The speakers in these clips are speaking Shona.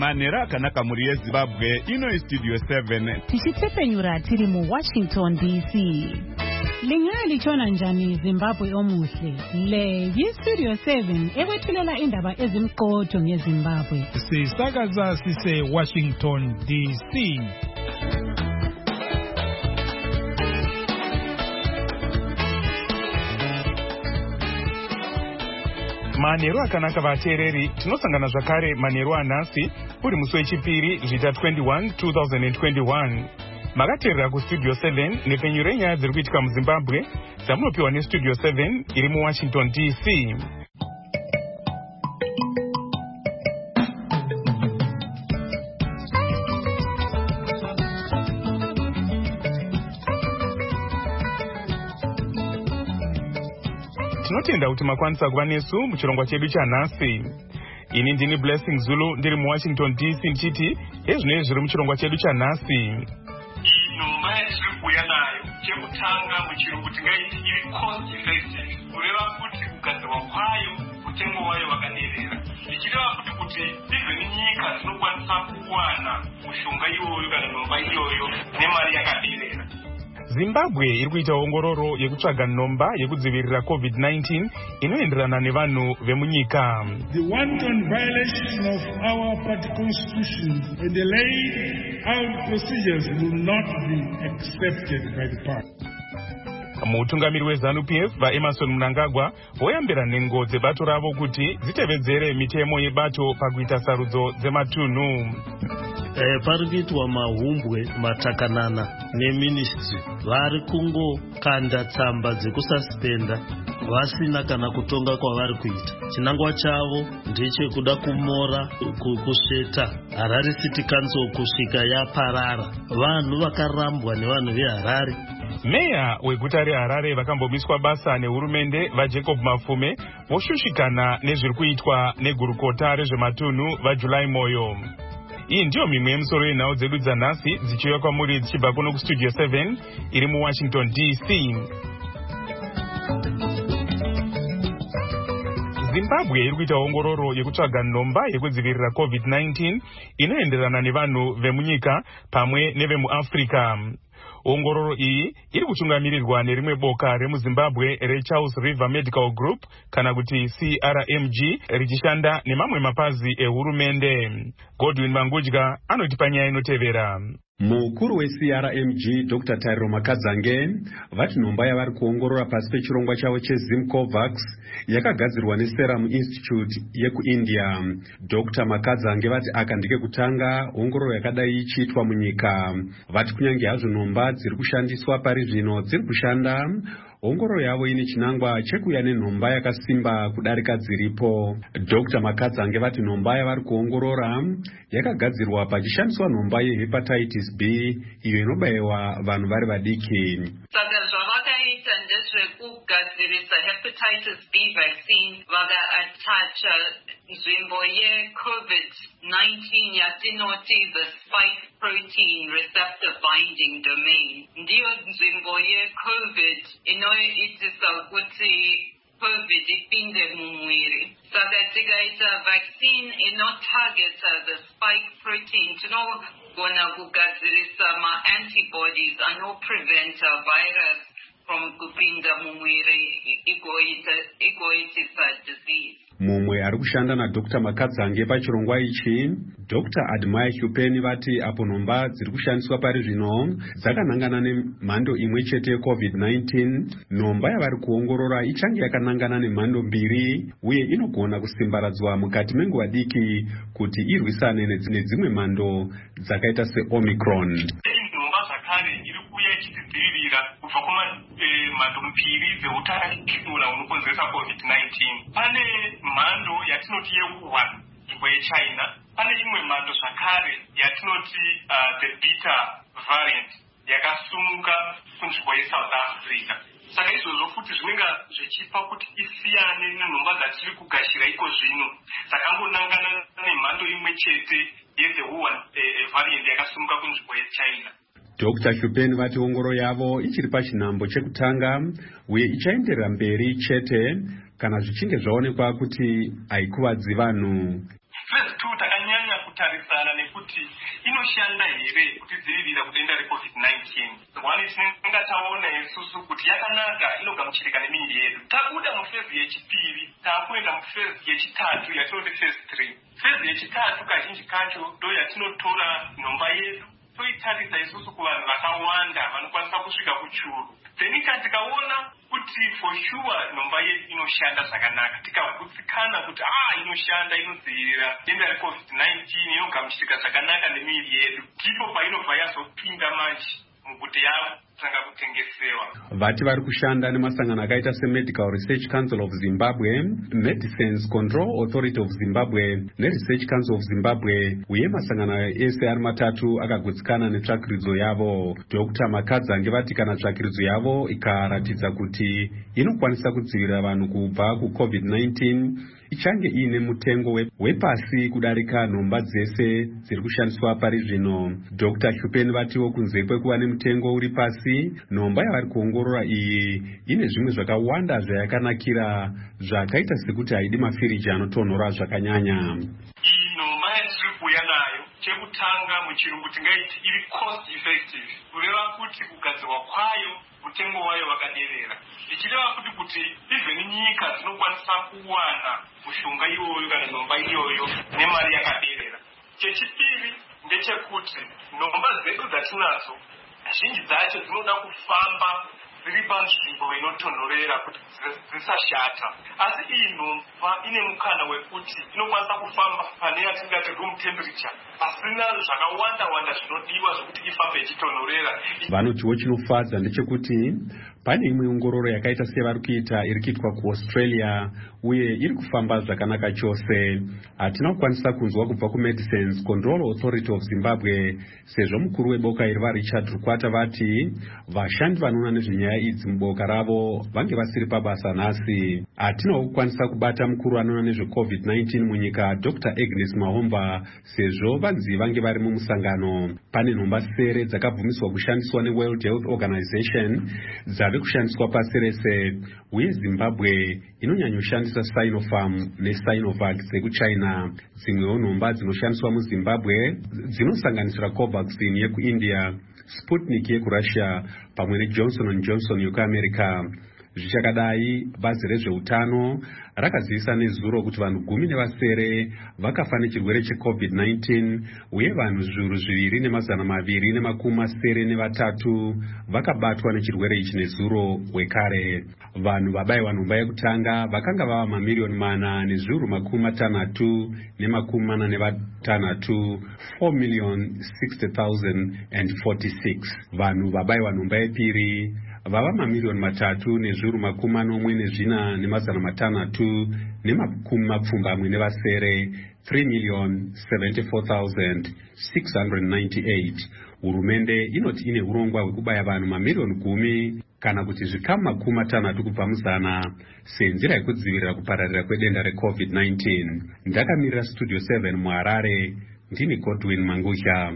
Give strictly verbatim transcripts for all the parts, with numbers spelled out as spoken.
Manera kanaka muri yeZimbabwe ino studio seven. Tichitepenyura tiri mu Washington D C. Lingali chona njani Zimbabwe omuhle. Le yi studio seven ekwethulela indaba ezimqotho ngeZimbabwe. Sisakaza sise Washington D C. Manero akanaka vateereri, tinosangana zvakare manero anhasi uri musi wechipiri zvita twenty-one two thousand twenty-one. Makateerera kustudio seven nepenyu renyaya dziri kuitika muZimbabwe dzamunopiwa nestudio seven iri muWashington D C. Tinotenda kuti makwanisa kuva nesu muchirongwa chedu chanhasi. Ini ndini Blessing Zulu ndiri muWashington D C ndichiti ezvinenge zviri muchirongwa chedu chanhasi. Nhomba yatiri kuuya nayo chekutanga muchirungu tingaiti iri cost effective, kureva kuti kugadzirwa kwayo mutengo wayo wakaderera. Ichireva kuti kuti even nyika dzinokwanisa kuwana mushonga iyoyo kana nhomba iyoyo nemari yakaderera. Zimbabwe iri kuita ongororo yekutsvaga nhomba yekudzivirira covid nineteen inoenderana nevanhu vemunyika. The wanton violation of our party constitution and the laid out procedures will not be accepted by the party. Mutungamiri weZANU P F vaEmerson Mnangagwa voyambira nhengo dzebato ravo kuti dzitevedzere mitemo yebato pakuita sarudzo dzematunhu. Eh, pari kuitwa mahumbwe matakanana neministry vari kungokanda tsamba dzekususpenda vasina kana kutonga kwavari kuita. Chinangwa chavo ndechekuda kumora kusveta Harare City Council kusvika yaparara. Vanhu vakarambwa nevanhu veHarare. Meya weguta reHarare vakambomiswa basa nehurumende vaJacob Mafume voshushikana nezviri kuitwa negurukota rezvematunhu vaJuly Moyo. Iyi ndiyo mimwe yemusoro yenhau dzedu dzanhasi dzichiuya kwamuri dzichibva kuno kustudio seven iri muWashington D C. Zimbabwe iri kuita ongororo yekutsvaga nhomba yekudzivirira covid nineteen inoenderana nevanhu vemunyika pamwe nevemuAfrica. Ongororo iyi iri kuchungamirirwa nerimwe boka remuZimbabwe reCharles River Medical Group kana kuti C R M G richishanda nemamwe mapazi ehurumende. Godwin Mangudya anoti panyaya inotevera. Mukuru we-C R M G Doctor Tyrone Makadzange vati nhomba yavari kuongorora pasi pechirongwa chavo cheZimcovax yakagadzirwa neSerum Institute yekuIndia. Doctor Makadzange vati aka ndike kutanga ongororo yakadai ichiitwa munyika. Vati kunyange hazvo nhomba dziri kushandiswa pari zvino dziri kushanda, ongororo yavo ine chinangwa chekuuya nenhomba yakasimba kudarika dziripo. Doctor Makadzange vati nhomba yavari kuongorora yakagadzirwa pachishandiswa nhomba yehepatitis B iyo inobayiwa vanhu vari vadiki. Saka zvavakaita ndezvekugadzirisa hepatitis B vaccine vakaatacha nzvimbo yecovid nineteen yatinoti the spike protein receptor binding domain. Ndiyo nzvimbo yecovid inoitisa kuti COVID ipinde mumwiri. Saka tikaita vaccine inotargeta the spike protein tinogona kugadzirisa ma-antibodies anopreventa virus from kupinda mumwiri igoitisa disease. Mumwe ari kushanda naDoctor Makadzange pachirongwa ichi, Doctor Admire Hupeni vati apo nhomba dziri kushandiswa pari zvino dzakanangana nemhando imwe chete yecovid nineteen, nhomba yavari kuongorora ichange yakanangana nemhando mbiri uye inogona kusimbaradzwa mukati menguva diki kuti irwisane nedzimwe dzimwe mhando dzakaita seOmicron. Nhomba zvakare iri kuuya ichidzivirira kubva kumamhando mbiri dzeutachiona unokonzeresa covid nineteen. Pane mhando yatinoti yeWuhan nzvimbo yeChina. Pane imwe mhando zvakare yatinoti uh, the beta variant yakasumuka kunzvimbo yeSouth Africa. Saka izvozvo futi zvinenge zvichipa kuti isiyane nenhomba dzatiri kugashira iko zvino dzakangonangana nemhando imwe chete yethe Wuhan eh, variant yakasumuka kunzvimbo yeChina. Doctor Hupeni vati ongororo yavo ichiri pachinhambo chekutanga uye ichaenderera mberi chete kana zvichinge zvaonekwa kuti haikuvadzi vanhu. Phase two takanyanya kutarisa inoshanda here kutidzivirira kudenda recovid nineteen. One tinengataona isusu kuti yakanaka inogamuchirika nemiviri yedu. Tabuda mufezi yechipiri takuenda mufezi yechitatu yatinoti phase three. Phase yechitatu kazhinji kacho ndo yatinotora nhomba yedu toitarisa isusu kuvanhu vakawanda vanokwanisa kusvika kuchuru. Then tikaona kuti for sure nhomba yedu inoshanda zvakanaka, tikagutsikana kuti ah inoshanda inodzivirira denda recovid nineteen inogamuchirika zvakanaka nemiviri yedu, ndipo painobva yazopinda manje mukuti yatanga kutengesewa. Vati vari kushanda nemasangano akaita seMedical Research Council of Zimbabwe, Medicines Control Authority of Zimbabwe neResearch Council of Zimbabwe, uye masangano ese ari matatu akagutsikana netsvakiridzo yavo. Doctor Makadzange vati kana tsvakiridzo yavo ikaratidza kuti inokwanisa kudzivirira vanhu kubva kucovid nineteen ichange iine mutengo wepasi kudarika nhomba dzese dziri kushandiswa pari zvino. Doctor Chupeni vatiwo kunze kwekuva nemutengo uri pasi, nhomba yavari kuongorora iyi ine zvimwe zvakawanda zvayakanakira zvakaita sekuti haidi mafiriji anotonhora zvakanyanya. Iyi nhomba yatiri kuuya nayo, chekutanga muchirungu tingaiti iri cost effective, kureva kuti kugadzirwa kwayo mutengo wayo wakaderera. Ichireva kuti kuti even nyika dzinokwanisa kuwana mushonga iyoyo kana nhomba iyoyo nemari yakaderera. Chechipiri ndechekuti nhomba zedu dzatinadzo zhinji dzacho dzinoda kufamba dziri panzvimbo inotonhorera kuti dzisashata, asi iyi nhomba ine mukana wekuti inokwanisa kufamba pane yatingati room temperature pasina zvakawanda wanda zvinodiwa zvokuti ifambe ichitonhorera. Vanotiwo chinofadza ndechekuti pane imwe ongororo yakaita sevari kuita iri kuitwa kuAustralia uye iri kufamba zvakanaka chose. Hatina kukwanisa kunzwa kubva kuMedicines Control Authority of Zimbabwe sezvo mukuru weboka iri vaRichard Rukwata vati vashandi vanoona nezvenyaya idzi muboka ravo vange vasiri pabasa nhasi. Hatinawo kukwanisa kubata mukuru anoona nezvecovid nineteen munyika Doctor Agnes Mahomba sezvo vanzi vange vari mumusangano. Pane nhomba sere dzakabvumiswa kushandiswa neWorld Health Organization dzave kushandiswa pasi rese, uye Zimbabwe inonyanyoshandisa Sinopharm neSinovac dzekuchina. Dzimwewo nhomba dzinoshandiswa muZimbabwe dzinosanganisira Covaxin yekuIndia, Sputnik yekuRussia pamwe neJohnson and Johnson yekuAmerica. Zvichakadai, bazi rezveutano rakazivisa nezuro kuti vanhu gumi nevasere vakafa nechirwere checovid nineteen uye vanhu zviuru zviviri nemazana maviri nemakumi masere nevatatu vakabatwa nechirwere ichi nezuro wekare. Vanhu vabayiwa nhomba yekutanga vakanga vava mamiliyoni mana nezviuru makumi matanhatu nemakumi mana nevatanhatu, four million sixty thousand forty-six. Vanhu vabayiwa nhomba yepiri vava mamiliyoni matatu nezviuru makumi manomwe nezvina nemazana matanhatu nemakumi mapfumbamwe nevasere, three million seventy-four thousand six hundred ninety-eight. Hurumende inoti ine urongwa hwekubaya vanhu mamiliyoni gumi kana kuti zvikamu makumi matanhatu kubva muzana senzira yekudzivirira kupararira kwedenda recovid nineteen. Ndakamirira Studio seven muHarare, ndini Godwin Mangusha.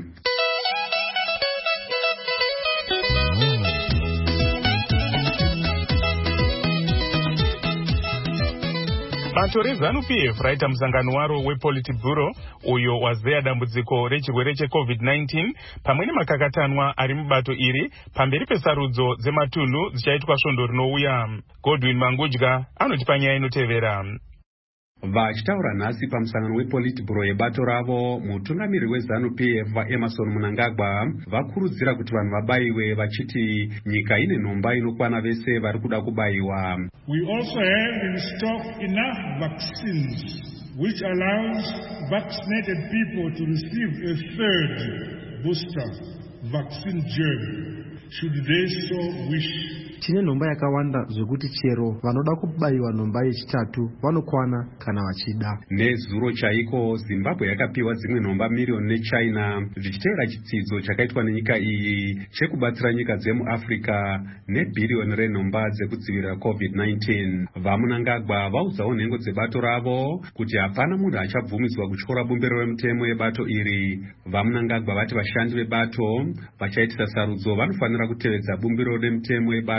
Bato reZANU-P F raita musangano waro wePolitburo uyo wazeya dambudziko rechirwere checovid nineteen pamwe nemakakatanwa ari mubato iri pamberi pesarudzo dzematunhu dzichaitwa svondo rinouya. Godwin Mangudya anotipa nyaya inotevera. Vachitaura nhasi pamusangano wePolitburo yebato ravo, mutungamiri weZANU-P F vaEmerson Mnangagwa vakurudzira kuti vanhu vabayiwe vachiti nyika ine nhomba inokwana vese vari kuda kubayiwa. We also have in stock enough vaccines which allows vaccinated people to receive a third booster vaccine germ should they so wish. Tine nhomba yakawanda zvekuti chero vanoda kubayiwa nhomba yechitatu vanokwana kana vachida. Nezuro chaiko Zimbabwe yakapiwa dzimwe nhomba miliyoni neChina zvichiteera chitsidzo chakaitwa nenyika iyi chekubatsira nyika dzemuAfrica nebhiriyoni renhomba dzekudzivirira covid nineteen. VaMnangagwa vaudzawo nhengo dzebato ravo kuti hapana munhu achabvumidzwa kutyora bumbiro remutemo yebato iri. VaMnangagwa vati vashandi vebato vachaitisa sarudzo vanofanira kutevedza bumbiro remutemo yebato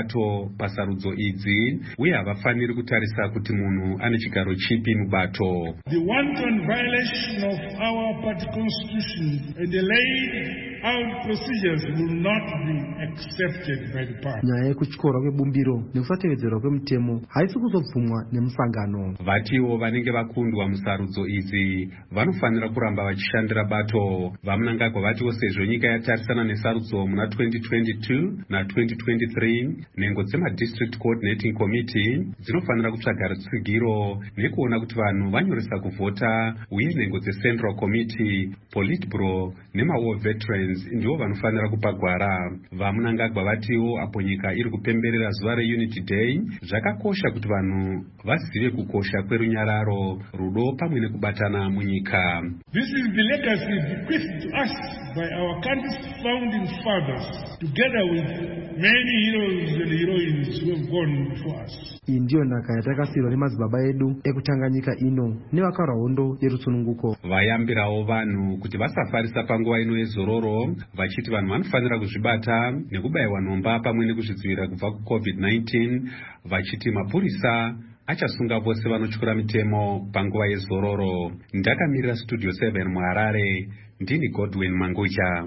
bato pasarudzo idzi uye havafaniri kutarisa kuti munhu ane chigaro chipi mubato. The wanton violation of our party constitution and the laid out procedures will not be accepted by the party. Nyaya yekutyora kwebumbiro nekusatevedzerwa kwemutemo haisi kuzobvumwa nemusangano. Vatiwo vanenge vakundwa musarudzo idzi vanofanira kuramba vachishandira bato. Vamunangagwa vatiwo sezvo nyika yatarisana nesarudzo muna twenty twenty-two na twenty twenty-three, nhengo dzema-district coordinating committee dzinofanira kutsvaga rutsigiro nekuona kuti vanhu vanyoresa kuvhota, uye nhengo dze-central committee, politburo nema-war veterans ndivo vanofanira kupa gwara. Vamunangagwa vatiwo apo nyika iri kupemberera zuva reunity day, zvakakosha kuti vanhu vazive kukosha kwerunyararo, rudo pamwe nekubatana munyika. This is the legacy bequeathed to us by our country's founding fathers, together with many heroes and heroines who have gone before us. Iyi ndiyo nhaka yatakasirwa nemadzibaba edu ekutanga nyika ino nevakarwa hondo yerutsununguko. Vayambirawo vanhu kuti vasafarisa panguva ino yezororo, vachiti vanhu vanofanira kuzvibata nekubayiwa nhomba pamwe nekuzvidzivirira kubva kucovid nineteen, vachiti mapurisa achasunga vose vanotyura mitemo panguva yezororo. Ndakamirira studio seven muHarare, ndini Godwin Mangucha.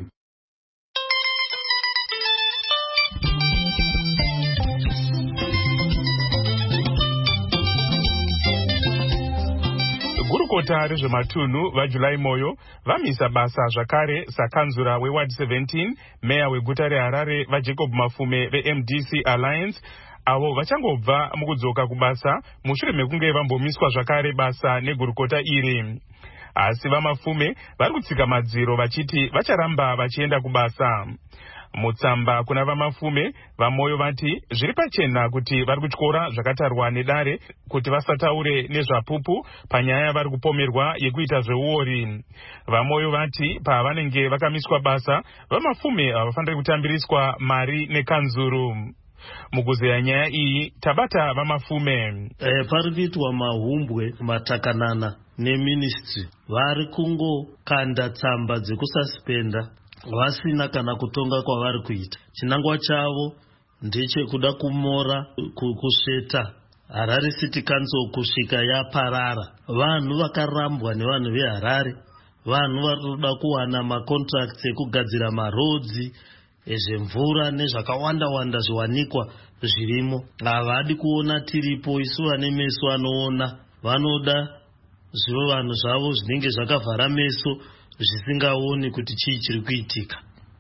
Gurukota rezvematunhu vaJulai Moyo vamisa basa zvakare sakanzura weWard seventeen, meya weguta reHarare vaJacob Mafume veM D C Alliance, avo vachangobva mukudzoka kubasa mushure mekunge vambomiswa zvakare basa negurukota iri. Asi vaMafume vari kutsika madziro vachiti vacharamba vachienda kubasa. Mutsamba kuna vaMafume, vaMoyo vati zviri pachena kuti vari kutyora zvakatarwa nedare kuti vasataure nezvapupu panyaya vari kupomerwa yekuita zveuori. VaMoyo vati pavanenge vakamiswa basa, vaMafume havafaniri kutambiriswa mari nekanzuru. Mukuzeya nyaya iyi tabata vaMafume. E, pari kuitwa mahumbwe matakanana neministry vari kungokanda tsamba dzekususpenda vasina kana kutonga kwavari kuita. Chinangwa chavo ndechekuda kumora kusveta Harare City Council kusvika yaparara. Vanhu vakarambwa nevanhu veHarare, vanhu varikuda kuwana macontracts ekugadzira marodzi, ezvemvura nezvakawanda wanda zviwanikwa zvirimo. Havadi kuona tiripo, isu vane meso anoona, vanoda zvivo vanhu zvavo zvinenge zvakavhara meso zvisingaoni kuti chii chiri kuitika.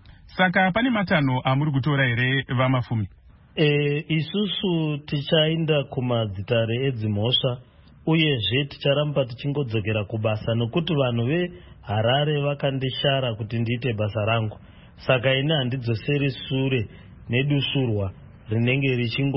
Saka pane matanho amuri kutora here vaMafume? E, isusu tichaenda kumadzitare edzimhosva uyezve ticharamba tichingodzokera kubasa nokuti vanhu veHarare vakandishara kuti ndiite basa rangu. Saka ine handidzoseri sure nedusurwa rinenge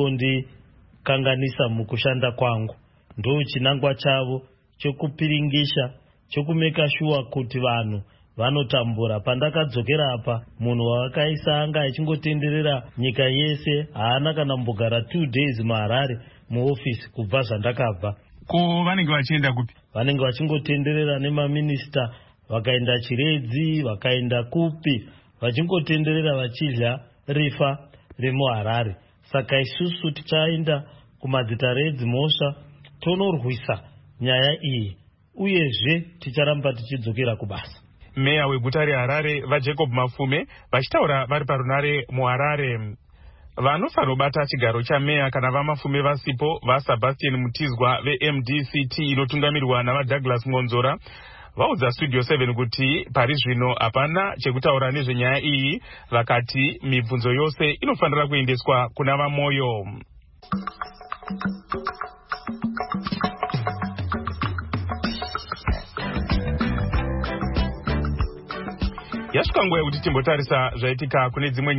richingondikanganisa mukushanda kwangu. Ndo chinangwa chavo chokupiringisha, chokumeka shuwa kuti vanhu vanotambura. Pandakadzokera apa, munhu wakaisa anga achingotenderera nyika yese, haana kana mbogara two days muHarare muofisi kubva zvandakabva. Ko vanenge vachienda kupi? Vanenge vachingotenderera nemaminista, vakaenda Chiredzi, vakaenda kupi, vachingotenderera vachidya rifa remuHarare. Saka isusu tichaenda kumadzitare edzimhosva tonorwisa nyaya iyi, uyezve ticharamba tichidzokera kubasa. Meya weguta reHarare vaJacob Mafume vachitaura vari parunare muHarare. Vanofanobata chigaro chameya kana vaMafume vasipo vaSebastian Mutizwa veM D C T inotungamirwa navaDouglas Ngonzora vaudza Studio seven kuti pari zvino hapana chekutaura nezvenyaya iyi, vakati mibvunzo yose inofanira kuendeswa kuna vaMoyo. Yasvika nguva yekuti timbotarisa zvaitika kune dzimwe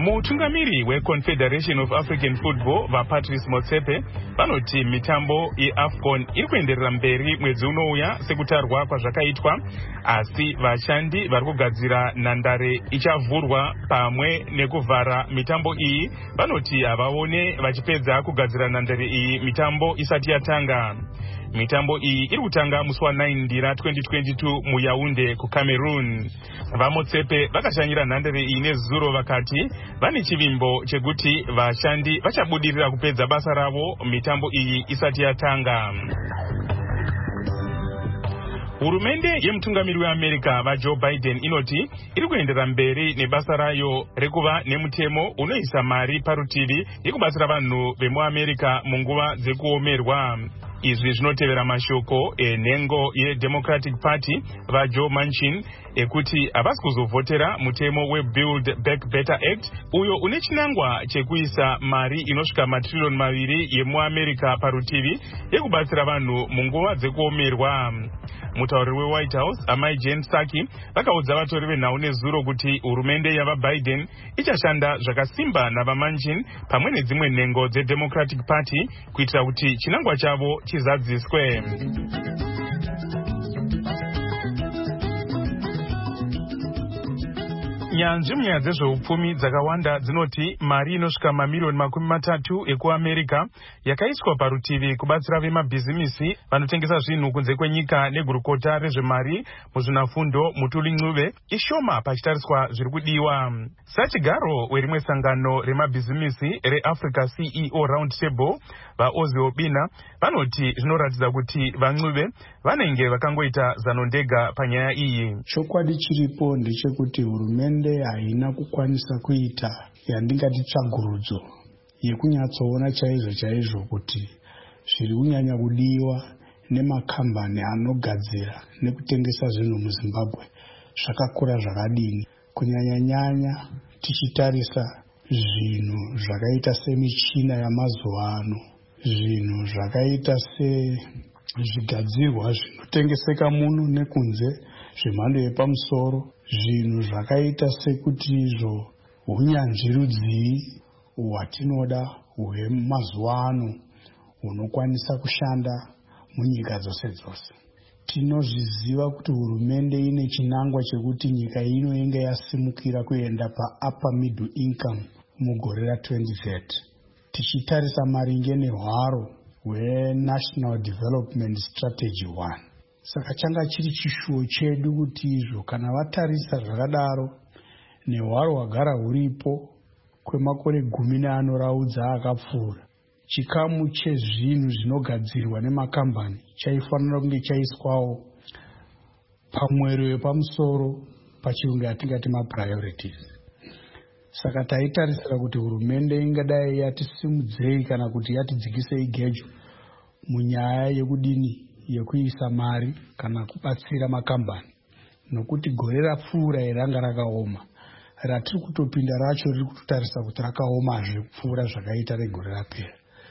mutungamiri weConfederation of African Football vaPatrice Motsepe vanoti mitambo yeAFCON iri kuenderera mberi mwedzi unouya sekutarwa kwazvakaitwa, asi vashandi vari kugadzira nhandare ichavhurwa pamwe nekuvhara mitambo iyi vanoti havaone vachipedza kugadzira nhandare iyi mitambo isati yatanga. Mitambo iyi iri kutanga musi wa tisa ndira twenty twenty-two muYaounde kuCameroon. VaMotsepe vakashanyira nhandare iyi nezuro vakati vane chivimbo chekuti vashandi vachabudirira kupedza basa ravo mitambo iyi isati yatanga. Hurumende yemutungamiri weAmerica vaJoe Biden inoti iri kuendera mberi nebasa rayo rekuva nemutemo unoisa mari parutivi yekubatsira vanhu vemuAmerica munguva dzekuomerwa. Izvi zvinotevera mashoko enhengo yeDemocratic Party vaJoe Manchin ekuti havasi kuzovhotera mutemo weBuild Back Better Act uyo une chinangwa chekuisa mari inosvika matirilioni maviri yemuAmerica parutivi yekubatsira vanhu munguva dzekuomerwa. Mutauriri weWhite House amai Jen Psaki vakaudza vatori venhau nezuro kuti hurumende yavaBiden ichashanda zvakasimba navaManchin pamwe nedzimwe nhengo dzeDemocratic Party kuitira kuti chinangwa chavo chizadziswe. Nyanzvi munyaya dzezveupfumi dzakawanda dzinoti mari inosvika mamilioni makumi matatu ekuAmerica yakaiswa parutivi kubatsira vemabhizimisi vanotengesa zvinhu kunze kwenyika negurukota rezvemari muzvinafundo Mutuli Ncube ishoma pachitariswa zviri kudiwa. Sachigaro werimwe sangano remabhizimisi reAfrica C E O Round Table vaOzzy Obina vanoti zvinoratidza kuti vaNcube vanenge vakangoita zano ndega panyaya iyi. Chokwadi chiripo ndechekuti hurumende haina kukwanisa kuita yandingati tsvagurudzo yekunyatsoona chaizvo chaizvo kuti zviri kunyanya kudiwa nemakambani anogadzira nekutengesa zvinhu muZimbabwe zvakakura zvakadini, kunyanya nyanya tichitarisa zvinhu zvakaita semichina yamazuva ano, zvinhu zvakaita sezvigadzirwa zvinotengeseka muno nekunze zvemhando yepamusoro, zvinhu zvakaita sekuti izvo hunyanzvi rudzii hwatinoda hwemazuva ano hunokwanisa kushanda munyika dzose dzose. Tinozviziva kuti hurumende ine chinangwa chekuti nyika ino inge yasimukira kuenda paupper middle income mugore ra-twenty thirty. Tichitarisa maringe nehwaro hweNational Development Strategy one. Saka changa chiri chishuwo chedu kuti izvo kana vatarisa zvakadaro nehwaro hwagara huripo kwemakore gumi neanoraudza akapfuura, chikamu chezvinhu zvinogadzirwa nemakambani chaifanira kunge chaiswawo pamwero wepamusoro pachirungu yatingati mapriorities. Saka taitarisira kuti hurumende ingadai yatisimudzei kana kuti yatidzikisei gejo munyaya yekudini yekuisa mari kana kubatsira makambani, nokuti gore rapfuura iranga rakaoma, ratiri kutopinda racho riri kutotarisa kuti rakaomazve kupfuura zvakaita regore rapera.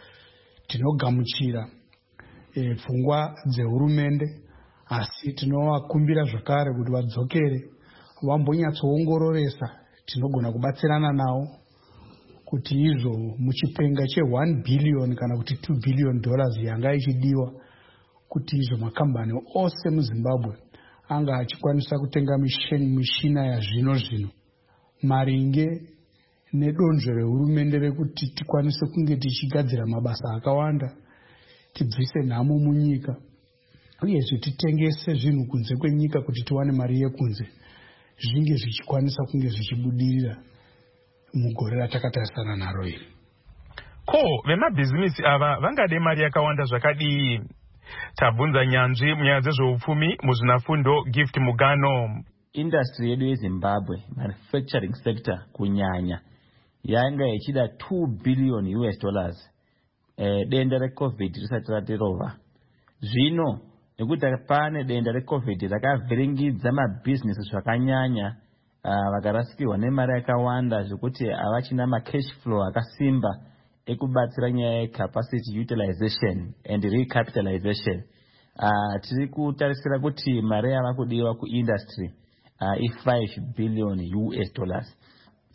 Tinogamuchira e, pfungwa dzehurumende, asi tinovakumbira zvakare kuti vadzokere vambonyatsoongororesa tinogona kubatsirana navo kuti izvo muchipenga che one billion kana kuti two billion dollars yanga ichidiwa kuti izvo makambani ose muZimbabwe anga achikwanisa kutenga mishina yazvino zvino maringe nedonzvo rehurumende rekuti tikwanise kunge tichigadzira mabasa akawanda, tibvise nhamo munyika, uyezve titengese zvinhu kunze kwenyika kuti tiwane mari yekunze, zvinge zvichikwanisa kunge zvichibudirira mugore ratakatarisana naro iri. Ko vemabhizimisi ava vangade mari yakawanda zvakadii? Tabvunza nyanzvi munyaya dzezveupfumi muzvinafundo Gift Mugano. Industry yedu yeZimbabwe, manufacturing sector kunyanya, yanga ichida two billion U S dollars eh, denda reCovid risati ratirova. Zvino nekuti pane denda reCovid rakavhiringidza mabusiness zvakanyanya, uh, vakarasikirwa nemari yakawanda zvekuti havachina macash flow akasimba ekubatsira nyaya yecapacity utilization and recapitalization. Uh, tiri kutarisira kuti mari yava kudiwa kuindustry uh, i five billion U S dollars.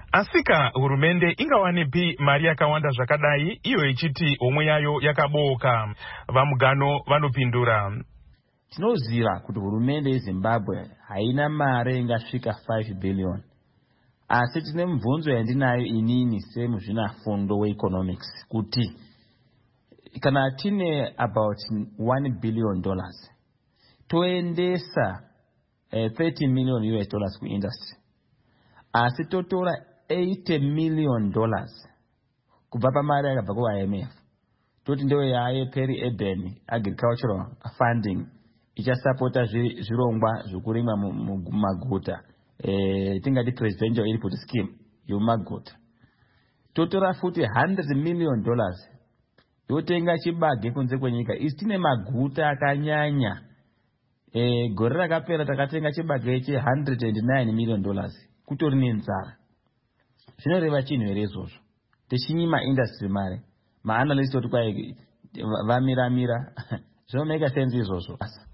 asika hurumende ingawanepi mari yakawanda zvakadai iyo ichiti homwe yayo yakabooka? Vamugano vanopindura. Tinoziva kuti hurumende yeZimbabwe haina mari ingasvika five billion. Asi tine mibvunzo yandinayo inini semuzvinafundo weeconomics kuti kana tine about one billion dollars toendesa uh, thirty million U S dollars kuindustry, asi totora eighty million dollars kubva pamari yakabva ku-I M F toti ndeyo yaye peri urban agricultural funding ichasapota zvirongwa zvokurimwa mumaguta, eh, tingati presidential input scheme yomaguta. Totora futi one hundred million dollars yotenga chibage kunze kwenyika. Isi tine maguta akanyanya. Eh, gore rakapera takatenga chibage che one hundred nine million dollars kutori nenzara. Zvinoreva chinhu here izvozvo? Tichinyima industry mare. Ma-analyst oti kwai vamiramira. Zvinomeka sense izvozvo.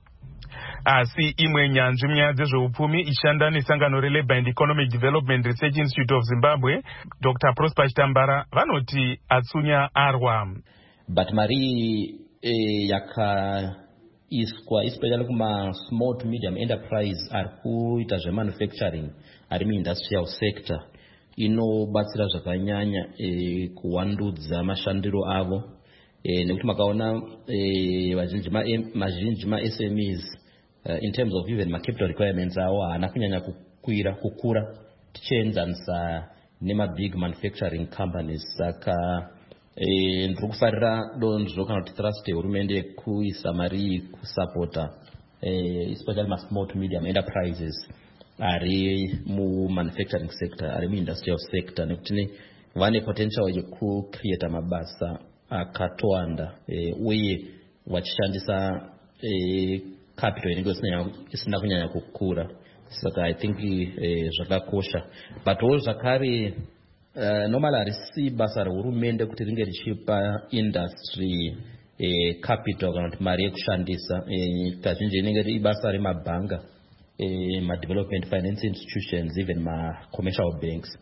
Asi imwe nyanzvi munyaya dzezveupfumi ishanda nesangano reLabour and Economic Development Research Institute of Zimbabwe, Doctor Prosper Chitambara, vanoti atsunya arwa. But mari eh, yaka iswa especially kuma small to medium enterprise ari kuita zvemanufacturing ari muindustrial sector inobatsira zvakanyanya eh, kuwandudza mashandiro avo, eh, nekuti makaona eh, mazhinji ma-S M Es Uh, in terms of even my capital requirements awo haana kunyanya kukwira kukura tichienzanisa nema big manufacturing companies. Saka eh, ndiri kufarira donzvo kana kuti trust hurumende kuisa mari kusapota eh, especially ma small to medium enterprises ari mu manufacturing sector ari mu industrial sector, nekuti vane potential yekucreata mabasa akatowanda eh, uye vachishandisa eh, capital inenge isina kunyanya kukura. Saka I think eh, zvakakosha, but all zvakare uh, normally harisi basa rehurumende kuti ringe richipa industry eh, capital kana kuti mari yekushandisa. eh, kazhinji inenge iri basa remabhanga, eh, ma-development finance institutions, even ma-commercial banks.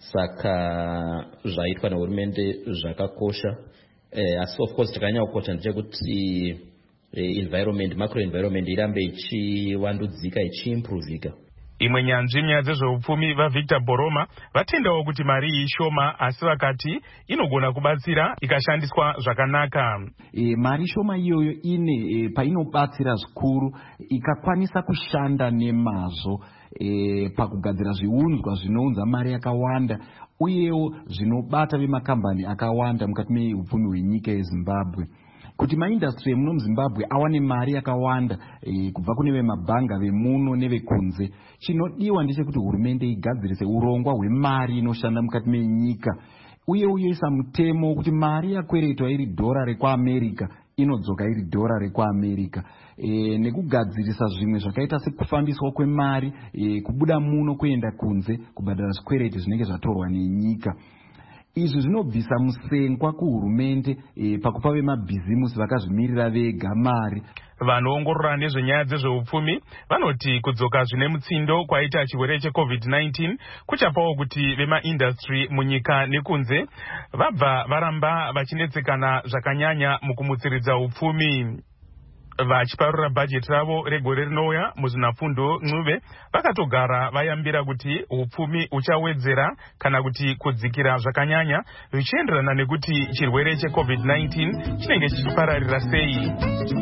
Saka zvaitwa nehurumende zvakakosha, eh, asi of course takanyanya kukosha ndechekuti environment, macro environment irambe ichiwandudzika ichiimprovika. Imwe nyanzvi nyaya dzezveupfumi vaVictor Boroma vatendawo kuti mari ishoma, asi vakati inogona kubatsira ikashandiswa zvakanaka. E, mari shoma iyoyo ine e, painobatsira zvikuru ikakwanisa kushanda nemazvo e, pakugadzira zviunzwa zvinounza mari yakawanda uyewo zvinobata vemakambani akawanda mukati meupfumi hwenyika yeZimbabwe. Kuti maindustry emuno muZimbabwe awane mari yakawanda e, kubva kune vemabhanga vemuno nevekunze, chinodiwa ndechekuti hurumende igadzirise urongwa hwemari inoshanda mukati menyika uye uyoisa mutemo kuti mari yakweretwa iri dhora rekuAmerica inodzoka iri dhora rekuAmerica, e, nekugadzirisa zvimwe zvakaita sekufambiswa kwemari e, kubuda muno kuenda kunze kubhadhara zvikwereti zvinenge zvatorwa nenyika. Izvi zvinobvisa musengwa kuhurumende e, pakupa vemabhizimusi vakazvimirira vega mari. Vanoongorora nezvenyaya dzezveupfumi vanoti kudzoka zvine mutsindo kwaita chirwere cheCovid nineteen kuchapawo kuti vemaindustry munyika nekunze vabva varamba vachinetsekana zvakanyanya mukumutsiridza upfumi. Vachiparura bhajeti ravo regore rinouya muzvinafundo Ncube vakatogara vayambira kuti upfumi uchawedzera kana kuti kudzikira zvakanyanya zvichienderana nekuti chirwere cheCovid nineteen chinenge chichipararira sei.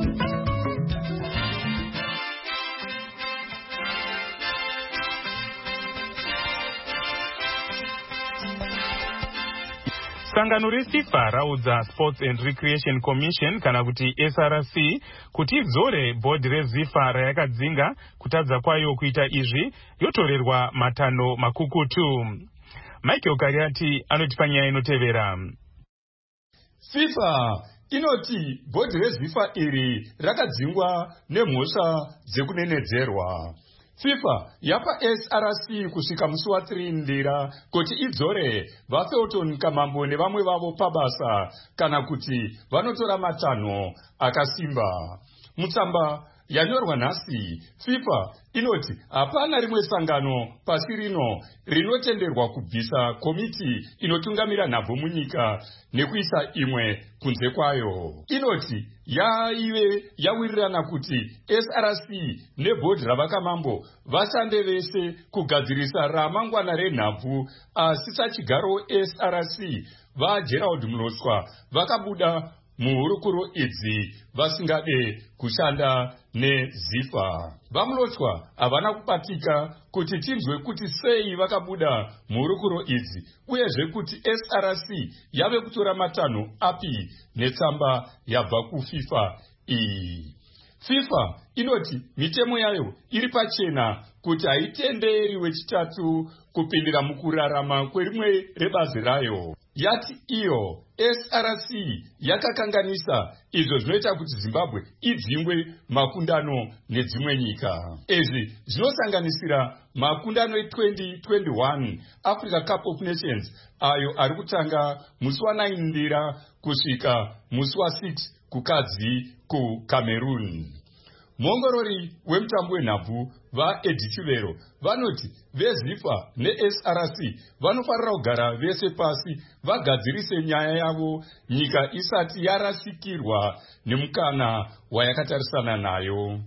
Sangano reFIFA raudza Sports and Recreation Commission kana kuti S R C kuti idzore bhodhi reZIFA rayakadzinga kutadza kwayo kuita izvi yotorerwa matano makukutu. Michael Kariati anoti panyaya inotevera. FIFA inoti bhodhi reZIFA iri rakadzingwa nemhosva dzekunenedzerwa. FIFA yapa S R C kusvika musi wa3 ndira kuti idzore vaFelton Kamambo nevamwe vavo pabasa kana kuti vanotora matanho akasimba. Mutsamba yanyorwa nhasi, FIFA inoti hapana rimwe sangano pasi rino rinotenderwa kubvisa komiti inotungamira nhabvu munyika nekuisa imwe kunze kwayo. Inoti yaive yawirirana kuti S R C nebhodhi ravakamambo vashande vese kugadzirisa ramangwana renhabvu, asi sachigaro S R C vaGerald Mlotshwa vakabuda muhurukuro idzi vasingade kushanda neZIFA. VaMlotshwa havana kubatika kuti tinzwe kuti sei vakabuda muhurukuro idzi, uyezve kuti S R C yave kutora matanho api netsamba yabva kuFIFA iyi. FIFA inoti mitemo yayo iri pachena kuti haitenderi wechitatu kupindira mukurarama kwerimwe rebazi rayo. Yati iyo S R C yakakanganisa izvo zvinoita kuti Zimbabwe idzingwe makundano nedzimwe nyika. Izvi zvinosanganisira makundano e-twenty twenty-one Africa Cup of Nations ayo ari kutanga musi wa nine ndira kusvika musi wa six kukadzi kuCameroon. Muongorori wemutambo wenhabvu vaEddy Chivero vanoti veZIFA neS R C vanofanira kugara vese pasi vagadzirise nyaya yavo nyika isati yarasikirwa nemukana wayakatarisana nayo.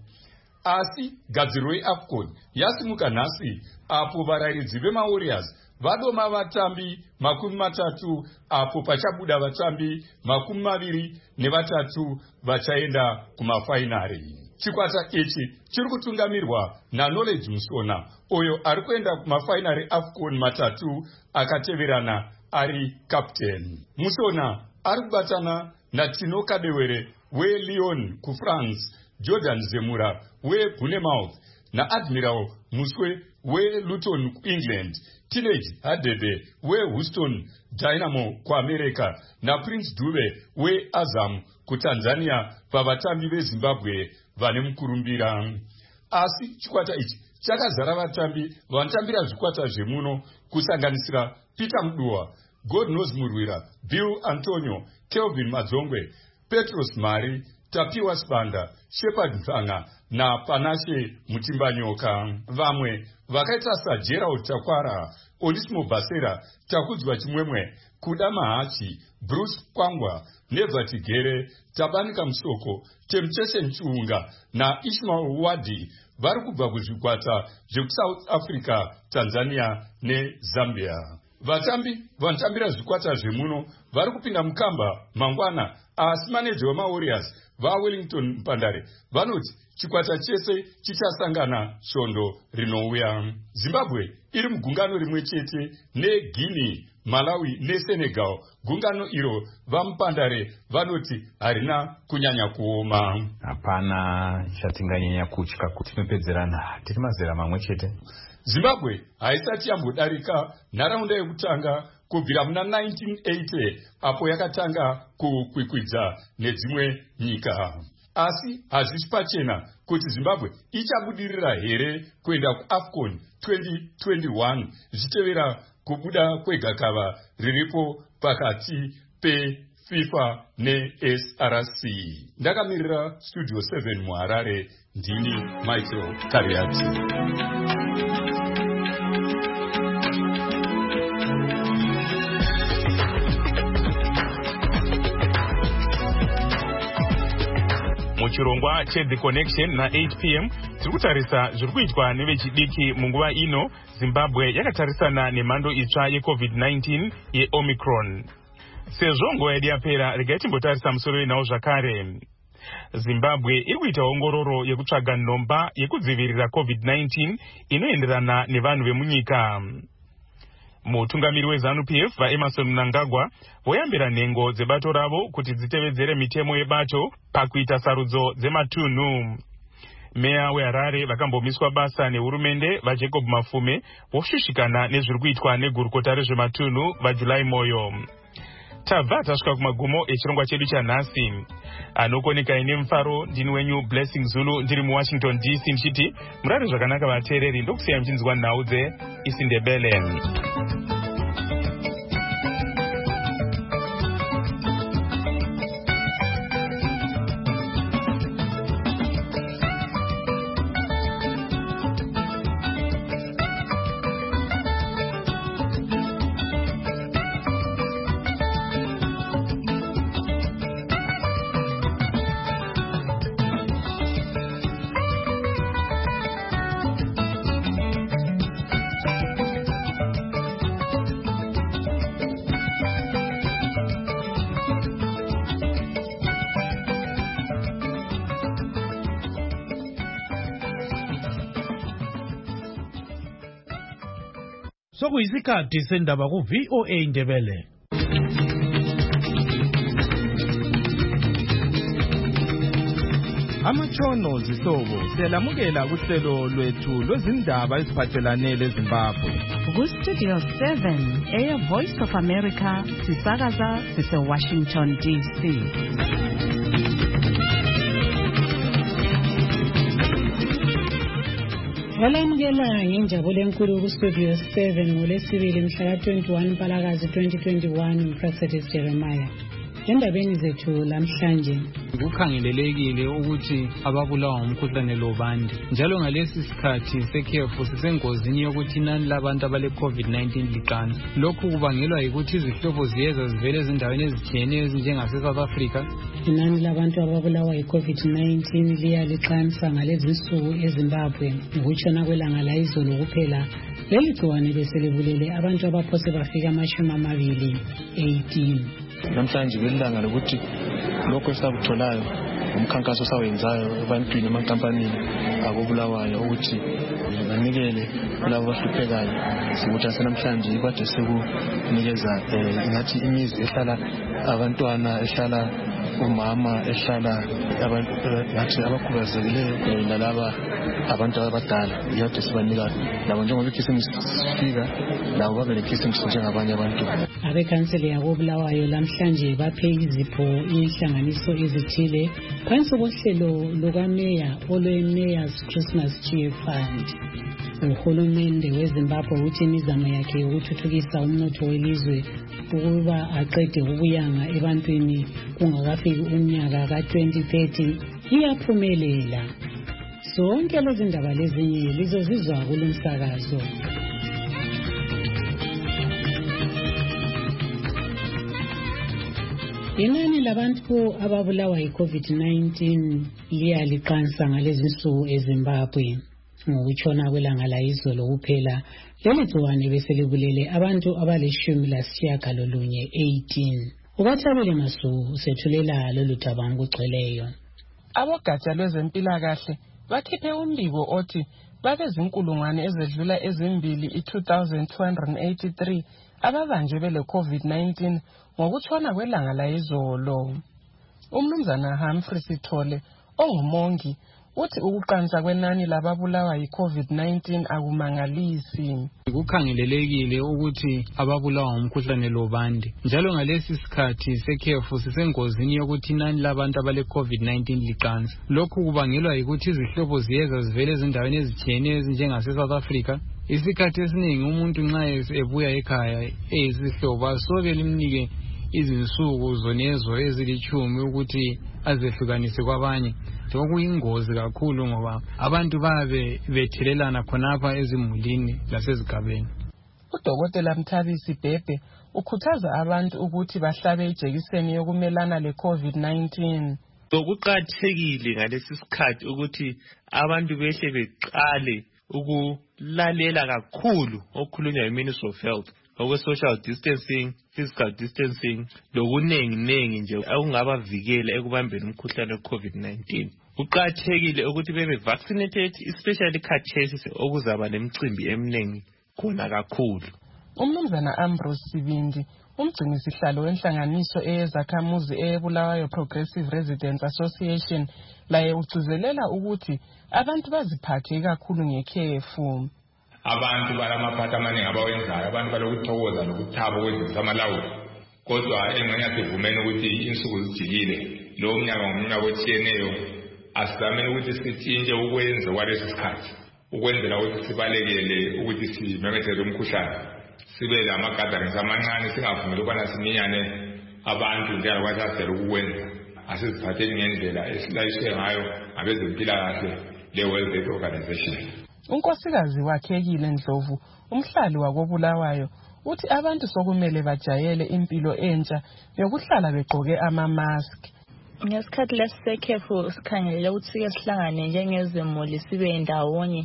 Asi gadziriro yeAFCON yasimuka nhasi apo varairidzi vemaWarriors vadoma vatambi makumi matatu apo pachabuda vatambi makumi maviri nevatatu vachaenda kumafainari. Chikwata ichi chiri kutungamirwa naKnowledge Musona uyo ari kuenda kumafainari AFCON matatu akateverana ari captain. Musona ari kubatana naTino Kadewere weLyon kuFrance, Jordan Zemura weBournemouth naAdmiral Muswe weLuton kuEngland, Teenage Hadebe weHouston Dynamo kuAmerica naPrince Dube weAzam kuTanzania pavatambi veZimbabwe vane mukurumbira. Asi chikwata ichi chakazara vatambi vanotambira zvikwata zvemuno kusanganisira Peter Mduwa, Godnose Murwira, Bill Antonio, Kelvin Madzongwe, Petros Mari, Tapiwa Sibanda, Shepard Mfanga na Panashe Mutimbanyoka. Vamwe vakaita saGerald Takwara, Onisimo Basera, Takudzwa Chimwemwe, Kuda Mahachi, Bruce Kwangwa, Nevati Gere, Tabanika Msoko, Temptation Chiunga na Ishmael Wadi vari kubva kuzvikwata zvekuSouth Africa, Tanzania neZambia. Vatambi vanotambira zvikwata zvemuno vari kupinda mukamba mangwana, asi maneja wemaWarriors vaWellington Mpandare vanoti chikwata chese chichasangana svondo rinouya. Zimbabwe iri mugungano rimwe chete neGuinea, Malawi neSenegal. Gungano iro vaMpandare vanoti harina kunyanya kuoma. Hapana chatinganyanya kutya kuti tinopedzerana tiri mazera mamwe chete. Zimbabwe haisati yambodarika nharaunda yekutanga kubvira muna nineteen eighty apo yakatanga kukwikwidza nedzimwe nyika. Asi hazvisi pachena kuti Zimbabwe ichabudirira here kuenda kuAFCON twenty twenty-one zvichitevera kubuda kwegakava riripo pakati peFIFA neS R C. Ndakamirira Studio seven muHarare, ndini Michael Kariati. Muchirongwa cheThe Connection na eight p m tiri kutarisa zviri kuitwa nevechidiki munguva ino. Zimbabwe yakatarisana nemhando itsva yeCovid nineteen yeOmicron. Sezvo nguva yedu yapera, regai timbotarisa musoro inawo zvakare. Zimbabwe iri kuita ongororo yekutsvaga nhomba yekudzivirira COVID nineteen inoenderana nevanhu vemunyika. Mutungamiri weZANU P F vaEmerson Mnangagwa voyambira nhengo dzebato ravo kuti dzitevedzere mitemo yebato pakuita sarudzo dzematunhu. Meya weHarare vakambomiswa basa nehurumende vaJacob Mafume voshushikana nezviri kuitwa negurukota rezvematunhu vaJuly Moyo. Tabva tasvika kumagumo echirongwa chedu chanhasi. Anokonekai nemufaro ndini wenyu Blessing Zulu ndiri muWashington D C ndichiti murare zvakanaka vateereri, ndokusiyai muchinzwa nhau dzeIsindebele. sokuyisikhathi sendaba ku V O A Ndebele. Amatshono zihlobo siyalamukela kuhlelo lwethu lwezindaba eziphathelane leZimbabwe. Ku Studio seven Air Voice of America sisakaza sise Washington D C. Walamukela ngenjabulo enkulu ku Studio seven ngolesibili mhla ka twenty-one Mpalakazi twenty twenty-one uMphrofethi Jeremiah. Endabeni zethu lamhlanje kukhangelelekile ukuthi ababulawa ngumkhuhlane lobande njalo ngalesi sikhathi sekhefu sisengozini yokuthi inani labantu abale COVID nineteen liqana. Lokhu kubangelwa yikuthi izihlobo ziyeza zivele ezindaweni ezitshiyeneyo ezinjengase South Africa. Inani labantu ababulawa yi-COVID nineteen liyaliqanisa ngalezi nsuku eZimbabwe ngokutshona kwelanga la izolo kuphela. Leli gciwane beselibulele abantu abaphose bafika amashumi amabili eighteen. Namhlanje belilanga lokuthi lokho esakutholayo umkhankaso sawenzayo ebantwini emankampanini akubulawayo ukuthi banikele labo bahluphekayo sikuthi asenamhlanje kade sekunikeza ngathi imizi ehlala abantwana ehlala umama ehlala abantu ngathi abakhubazekileyo nalaba abantu abadala yade sibanika labo njengoba ikhisimusi sifika labo babe lekhisimusi njengabanye abantu. Abekhansela yakobulawayo lamhlanje baphe izipho inhlanganiso ezithile phansi kohlelo lukameya olwe-Mayor's Christmas Cheer Fund. Uhulumende weZimbabwe uthi imizamo yakhe yokuthuthukisa umnotho welizwe ukuba aqede ukuyanga ebantwini kungakafiki umnyaka ka twenty thirty iyaphumelela. Zonke lezi ndaba lezinye lizozizwa kulomsakazo. Inani labantu ababulawa yi-COVID nineteen liyaliqanisa ngalezi nsuku eZimbabwe. Ngokutshona kwelanga la izolo kuphela leli gciwane beselibulele abantu abalishumi lasishiyagalolunye eighteen. Ukathabele Masuku usethulela lolu daba ngokugcweleyo. Abogatsha lwezempilakahle bakhiphe umbiko othi babezinkulungwane ezedlula ezimbili i-two thousand two hundred eighty-three ababanjwe bele COVID nineteen ngokutshona kwelanga la izolo. Umnumzana Humphrey Sithole ongumongi uthi ukuqansa kwenani lababulawa yi-COVID nineteen akumangalisi. Kukhangelelekile ukuthi ababulawa ngumkhuhlane lobande njalo ngalesi sikhathi sekhefu sisengozini yokuthi inani labantu abale COVID nineteen liqansa. Lokhu kubangelwa yikuthi izihlobo ziyeza zivele ezindaweni ezitshiyeneyo ezinjengase South Africa. Isikhathi esiningi umuntu nxa ebuya ekhaya eyisihlobo asoke limnike izinsuku zonezo ezilithumi ukuthi azehlukanise kwabanye. Okuyingozi kakhulu ngoba abantu babe bethelelana khonapha ezimulini lasezigabeni. Udokotela Mthabisi Bhebhe ukhuthaza abantu ukuthi bahlabe ijekiseni yokumelana le-COVID nineteen. Okuqakathekile ngalesi sikhathi ukuthi abantu behle beqale ukulalela kakhulu okukhulunywa yiMinistry of Health okwe-social distancing, physical distancing, lokunengi nengi nje okungabavikela ekubambeni umkhuhlane we-COVID nineteen. Kuqakathekile ukuthi bebe vaccinated, especially khathesi okuzaba nemicimbi eminengi khona kakhulu. Umnumzana Ambrose Sibindi umgcini sihlalo wenhlanganiso eyezakhamuzi eyeBulawayo Progressive Residents Association laye ugcizelela ukuthi abantu baziphathe kakhulu ngekhefu. Abantu balamaphatha amaningi abawenzayo, abantu balokuthokoza lokuthaba kwezinto zamalawulo. Kodwa engxenye sivumene ukuthi insuku zijikile lo mnyaka ngomnyaka otshiyeneyo asizameni ukuthi sitshintshe ukwenza kwalesi sikhathi ukwenzela ukuthi sibalekele ukuthi simemethele umkhuhlane, sibe lamagatherings amancane, singavumeli ukubana siminyane abantu njengoba sasijayele ukukwenza. Asiziphatheni ngendlela esilayishwe ngayo ngabezempilakahle le-World Health Organization. Unkosikazi wakhekile Ndlovu umhlali wakobulawayo uthi abantu sokumele bajayele impilo entsha yokuhlala begqoke ama-mask. Ngesikhathi lesekhefu sikhangelele ukuthi ke sihlangane njengezimuli sibe ndawonye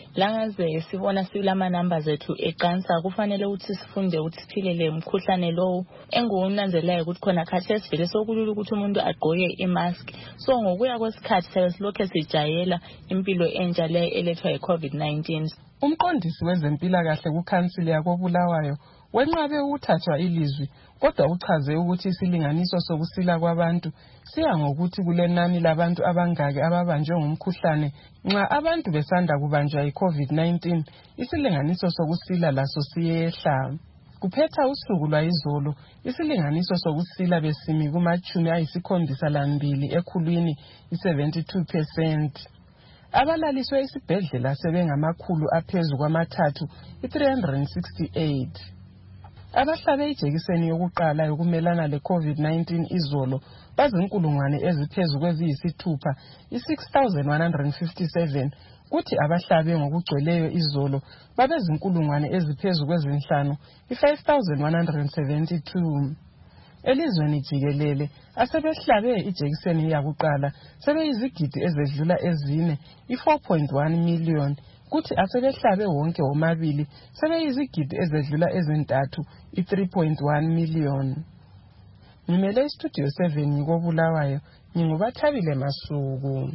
langaze sibona silama numbers ethu eqansa kufanele ukuthi sifunde ukuthi siphilele umkhuhlane lowo enguwunanzelayo ukuthi khona khathesi vele sokulula ukuthi umuntu agqoke imask. So ngokuya kwesikhathi sesilokhe sijayela impilo entsha le elethwa yi-COVID nineteen. Umqondisi wezempilakahle kukhansili yakoBulawayo wenqabe ukuthathwa ilizwi kodwa uchaze ukuthi isilinganiso sokusila kwabantu siya ngokuthi kulenani labantu abangaki ababanjwe ngumkhuhlane. Nxa abantu besanda kubanjwa yi-COVID nineteen isilinganiso sokusila laso siyehla. Kuphetha usuku lwayizolo isilinganiso sokusila besimi kumachumi ayisikhombisa lambili ekhulwini i-seventy-two percent. Abalaliswe isibhedlela sebengamakhulu aphezu kwamathathu i-three hundred sixty-eight. Abahlabe ijekiseni yokuqala yokumelana le-COVID nineteen izolo bazinkulungwane eziphezu kweziyisithupha i-six thousand one hundred fifty-seven kuthi abahlabe ngokugcweleyo izolo babezinkulungwane eziphezu kwezinhlanu i-five thousand one hundred seventy-two. Elizweni jikelele asebehlabe ijekiseni yakuqala sebeyizigidi ezedlula ezine i-four point one million kuthi asebehlabe wonke womabili sebeyizigidi ezedlula ezintathu i-three point one million. Ngimele istudio seven ngikoBulawayo ngingubathabile Masuku.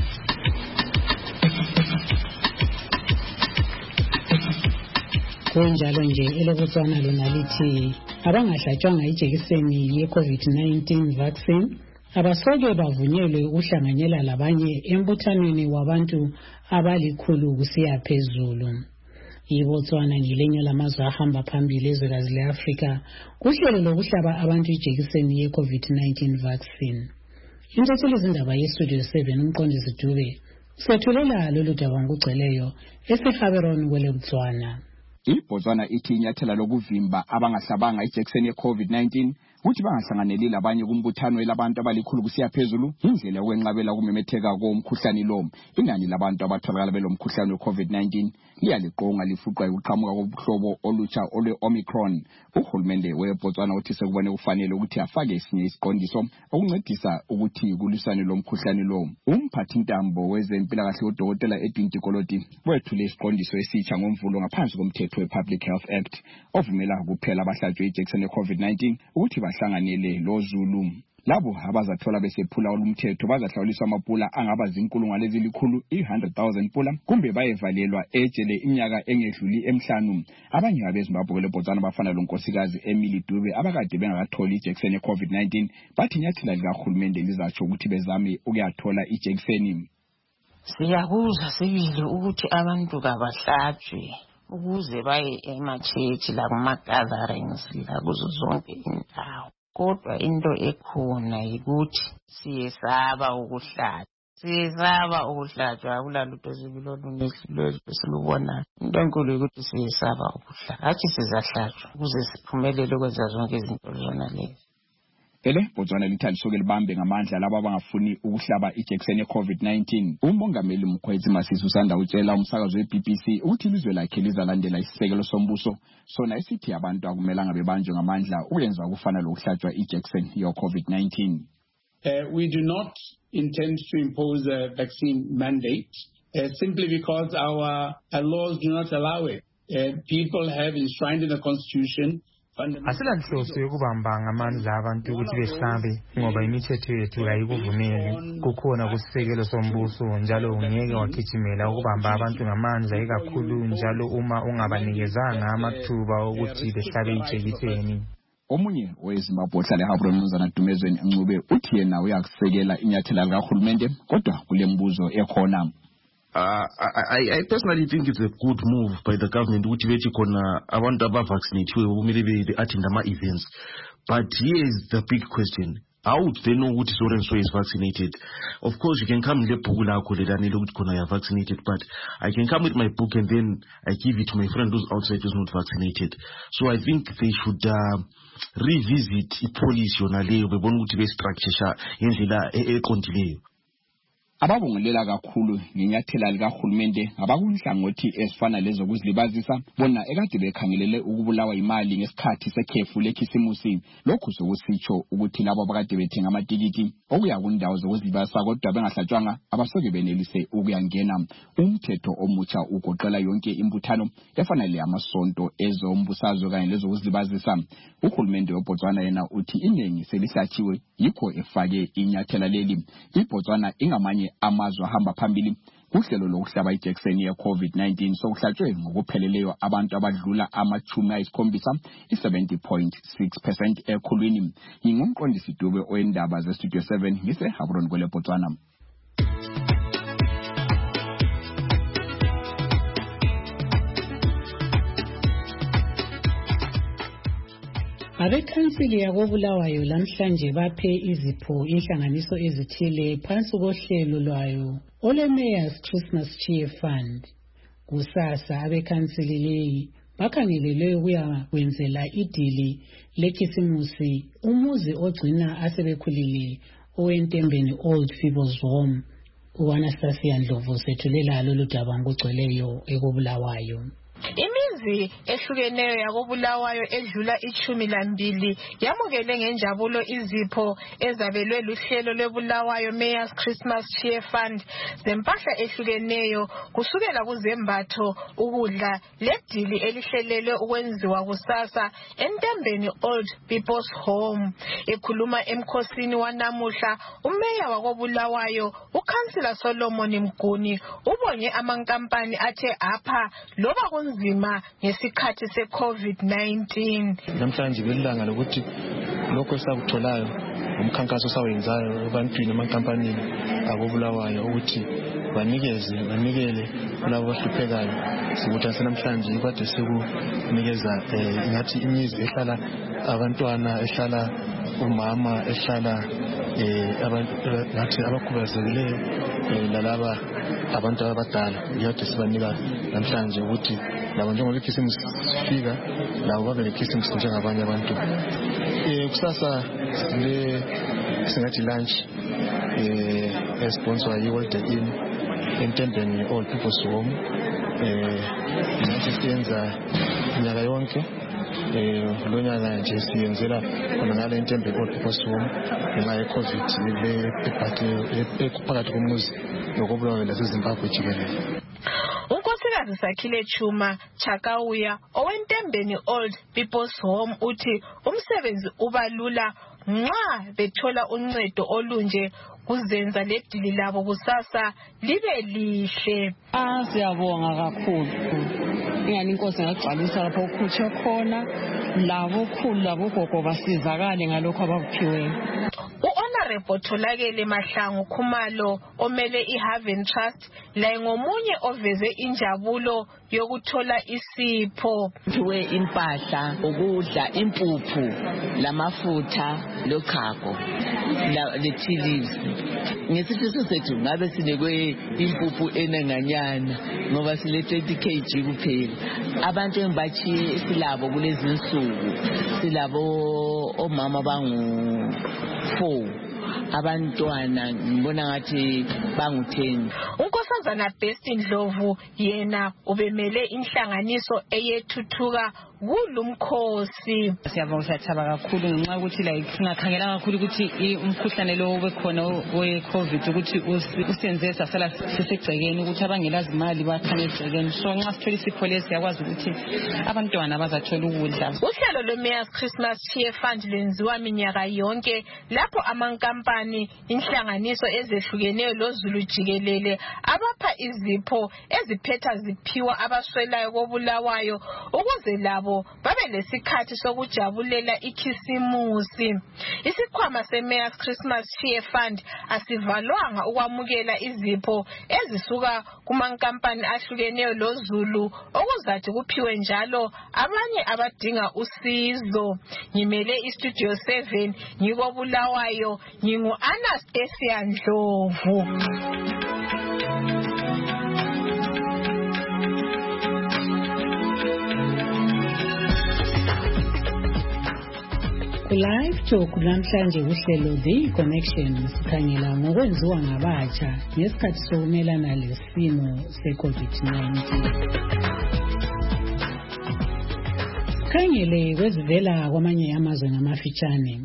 Kunjalo nje elokutswana lona lithi abangahlatshwanga ijekiseni ye-COVID nineteen vaccine abasoke bavunyelwe ukuhlanganyela labanye embuthanweni wabantu abalikhulu kusiya phezulu. IBotswana ngelinye lamazwe ahamba phambili ezwekazi le-Afrika kuhlelo lokuhlaba abantu ijekiseni ye-COVID nineteen vaccine. Intatheli zindaba yestudio seven umqondisi Dube sethulela lolu daba ngokugcweleyo eseHaberon kweleBotswana. IBotswana ithi inyathela lokuvimba abangahlabanga ijekiseni ye-COVID nineteen ukuthi bangahlanganeli labanye kumbuthano elabantu abalikhulu kusiya phezulu indlela yokwenqabela ukumemetheka komkhuhlane lo. Inani labantu abatholakala belomkhuhlane we-COVID nineteen liyaliqonga lifuqwa ukuqhamuka kobuhlobo olutsha olwe-Omicron. Uhulumende weBotswana uthi sekubone kufanele ukuthi afake esinye isiqondiso okuncedisa ukuthi kulisane lo mkhuhlane lo. Umphathi ntambo wezempilakahle uDokotela Edwin Tikoloti wethule isiqondiso esitsha ngomvulo ngaphansi komthetho we-Public Health Act ovumela kuphela abahlatshwe ijekiseni ye-COVID nineteen ukuthi bahlanganele lo Zulu. Labo abazathola besephula olumthetho bazahlawuliswa amapula angaba zinkulungwane ezilikhulu i-one hundred thousand pula kumbe bayevalelwa ejele iminyaka engedluli emhlanu. Abanye abeZimbabwe leBotswana bafana lonkosikazi Emily Dube abakade bengakatholi ijekiseni ye-COVID nineteen bathi inyathela likahulumende lizatsho ukuthi bezame ukuyathola ijekiseni. Siyakuzwa sibili ukuthi abantu kabahlatshwe ukuze baye emachechi lakuma-gatherings lakuzo zonke indawo. Kodwa into ekhona yikuthi siyesaba ukuhlatshwa. Siyesaba ukuhlatshwa akulalutho sibilolunyehlulelo silubona. Into enkulu yikuthi siyesaba ukuhlatshwa. Hathi sizahlatshwa ukuze siphumelele ukwenza zonke izinto zona lezi. Ele Botswana lithi lisuke libambe ngamandla laba abangafuni ukuhlaba ijekiseni ye-COVID nineteen. Umongameli Mkhwezi Masisi usanda utshela umsakazo we-B B C ukuthi ilizwe lakhe lizalandela isisekelo sombuso sona esithi abantu akumelanga bebanjwe ngamandla ukwenza ukufana lokuhlatshwa ijekiseni ye-COVID nineteen. Uh, we do not intend to impose a vaccine mandate uh, simply because our, our laws do not allow it. Uh, people have enshrined in the Constitution asilanhloso yokubamba ngamandla abantu ukuthi behlabe ngoba imithetho yethu ayikuvumeli. Kukhona kusisekelo sombuso njalo ungeke wagijimela ukubamba abantu ngamandla ikakhulu njalo uma ungabanikezanga amathuba okuthi behlabe ijekiseni. Omunye weZimbabwe ohlala eHaberon umnumzana Dumezweni Ncube uthi yena uyakusekela inyathela likahulumende kodwa kule mbuzo ekhona. Uh, I, I personally think it's a good move by the government which bethi khona abantu abavaccinathiwe kumele be-attend ama-events. But here is the big question. How would they know ukuthi so and so is vaccinated? Of course, you can come lebhuku lakho lelanele ukuthi khona you are vaccinated, but I can come with my book and then I give it to my friend who's outside who's not vaccinated. So I think they should uh, revisit i-policy yona leyo bebona ukuthi be-structure ngendlela eqondileyo. ababongelela kakhulu ngenyathela likahulumende abakunhlangothi ezifana lezokuzilibazisa bona ekade bekhangelele ukubulawa imali ngesikhathi sekhefu lekhisimusi. Lokhu sokusitsho ukuthi labo abakade bethenga amatikiti okuya kundawo zokuzilibazisa kodwa bengahlatshwanga abasoke benelise ukuyangena. Umthetho omutsha ugoqela yonke imbuthano efana le amasonto ezombusazwe kanye lezokuzilibazisa. Uhulumende weBotswana yena uthi iningi selihlatshiwe yikho efake inyathela leli. iBotswana ingamanye amazwe ahamba phambili kuhlelo lokuhlaba ijekiseni ye-COVID nineteen sokuhlatshwe ngokupheleleyo abantu abadlula amachumi ayisikhombisa i-seventy point six percent ekhulwini. Ngingumqondisi Dube oyindaba ze-Studio seven ngise Habron kwele Botswana. Abekhansili yakobulawayo lamhlanje baphe izipho inhlanganiso ezithile phansi kohlelo lwayo Ole Mayors Christmas Cheer Fund. Kusasa abekhansili leyi bakhangelele ukuya kwenzela idili lekhisimusi umuzi ogcina asebekhulile owentembeni Old People's Home. uAnastasia Ndlovu sethulela lolu daba ngogcweleyo ekobulawayo. Imizi ehlukeneyo yakobulawayo edlula ichumi lambili yamukele ngenjabulo izipho ezabelwe luhlelo lwebulawayo Mayors Christmas Cheer Fund zempahla ehlukeneyo kusukela kuzembatho ukudla ledili elihlelelwe ukwenziwa kusasa entembeni Old People's Home. Ekhuluma emkhosini wanamuhla umeya wakobulawayo uKhansila Solomon Mguni ubonge amankampani athe apha loba kunzima ngesikhathi se-COVID nineteen. Namhlanje belilanga lokuthi lokho esakutholayo umkhankaso sawenzayo ebantwini emankampanini akobulawayo ukuthi banikeze banikele kulabo bahluphekayo. Sikuthi asenamhlanje kade sekunikeza ngathi imizi ehlala abantwana ehlala umama ehlala abantu ngathi abakhubazekileyo lalaba abantu abadala yade sibanika namhlanje ukuthi labo njengoba ikhisimusi sifika labo babe lekhisimusi njengabanye abantu. Eh kusasa le singathi lunch eh esponsor yiWorld In entembeni Old People's Home eh nathi siyenza nyaka yonke eh lo nyaka nje siyenzela khona ngale entembe Old People's Home ngenxa ye-COVID le ephathe ekuphakathi komuzi nokobulawayo laseZimbabwe jikelele. Unkosikazi Sakhile Chuma Chakauya owentembeni Old People's Home uthi umsebenzi ubalula nxa bethola uncedo olunje kuzenza ledili labo kusasa libe lihle. Ah siyabonga kakhulu. Ingani inkosi ngagcwalisa lapho ukhutshe khona labo khulu labo gogo basizakale ngalokho abakuphiweyo. U-Honorable Tholakele Mahlangu Khumalo omele iHaven Trust laye ngomunye oveze injabulo yokuthola isipho. Thiwe impahla ukudla impuphu lamafutha lokhago le-tea leaves. Ngesifiso sethu ngabe sinekwe impuphu enenganyana ngoba sile twenty kilograms kuphela. Abantu engibachiye silabo kulezi insuku silabo omama bangu four abantwana ngibona ngathi bangu ten. Unkosazana Best Ndlovu yena ubemele inhlanganiso eyethuthuka kulumkhosi. Siyabonga siyathaba kakhulu ngenxa ukuthi la singakhangela kakhulu ukuthi umkhuhlane lo obekhona we-COVID ukuthi usenze sasala sisegcekeni ukuthi abangelazi imali bakhanye egcekeni. So nxa sithola isipho lesi siyakwazi ukuthi abantwana bazathola ukudla. Uhlelo lwe-Mayors Christmas Cheer Fund lenziwa minyaka yonke lapho amankampani inhlanganiso ezehlukeneyo loZulu jikelele abapha izipho eziphetha ziphiwa abaswelayo kobulawayo ukuze labo babe lesikhathi sokujabulela ikhisimusi. Isikhwama se-Mayors Christmas Cheer Fund asivalwanga ukwamukela izipho ezisuka kumankampani ahlukeneyo loZulu okuzathi kuphiwe njalo abanye abadinga usizo. Ngimele iStudio seven ngikobulawayo ngingu-Anastasia Ndlovu. Live Talk namhlanje uhlelo The Connection sikhangela ngokwenziwa ngabatsha ngesikhathi sokumelana lesimo se-COVID nineteen. Sikhangele kwezivela kwamanye amazwe ngamafitshane.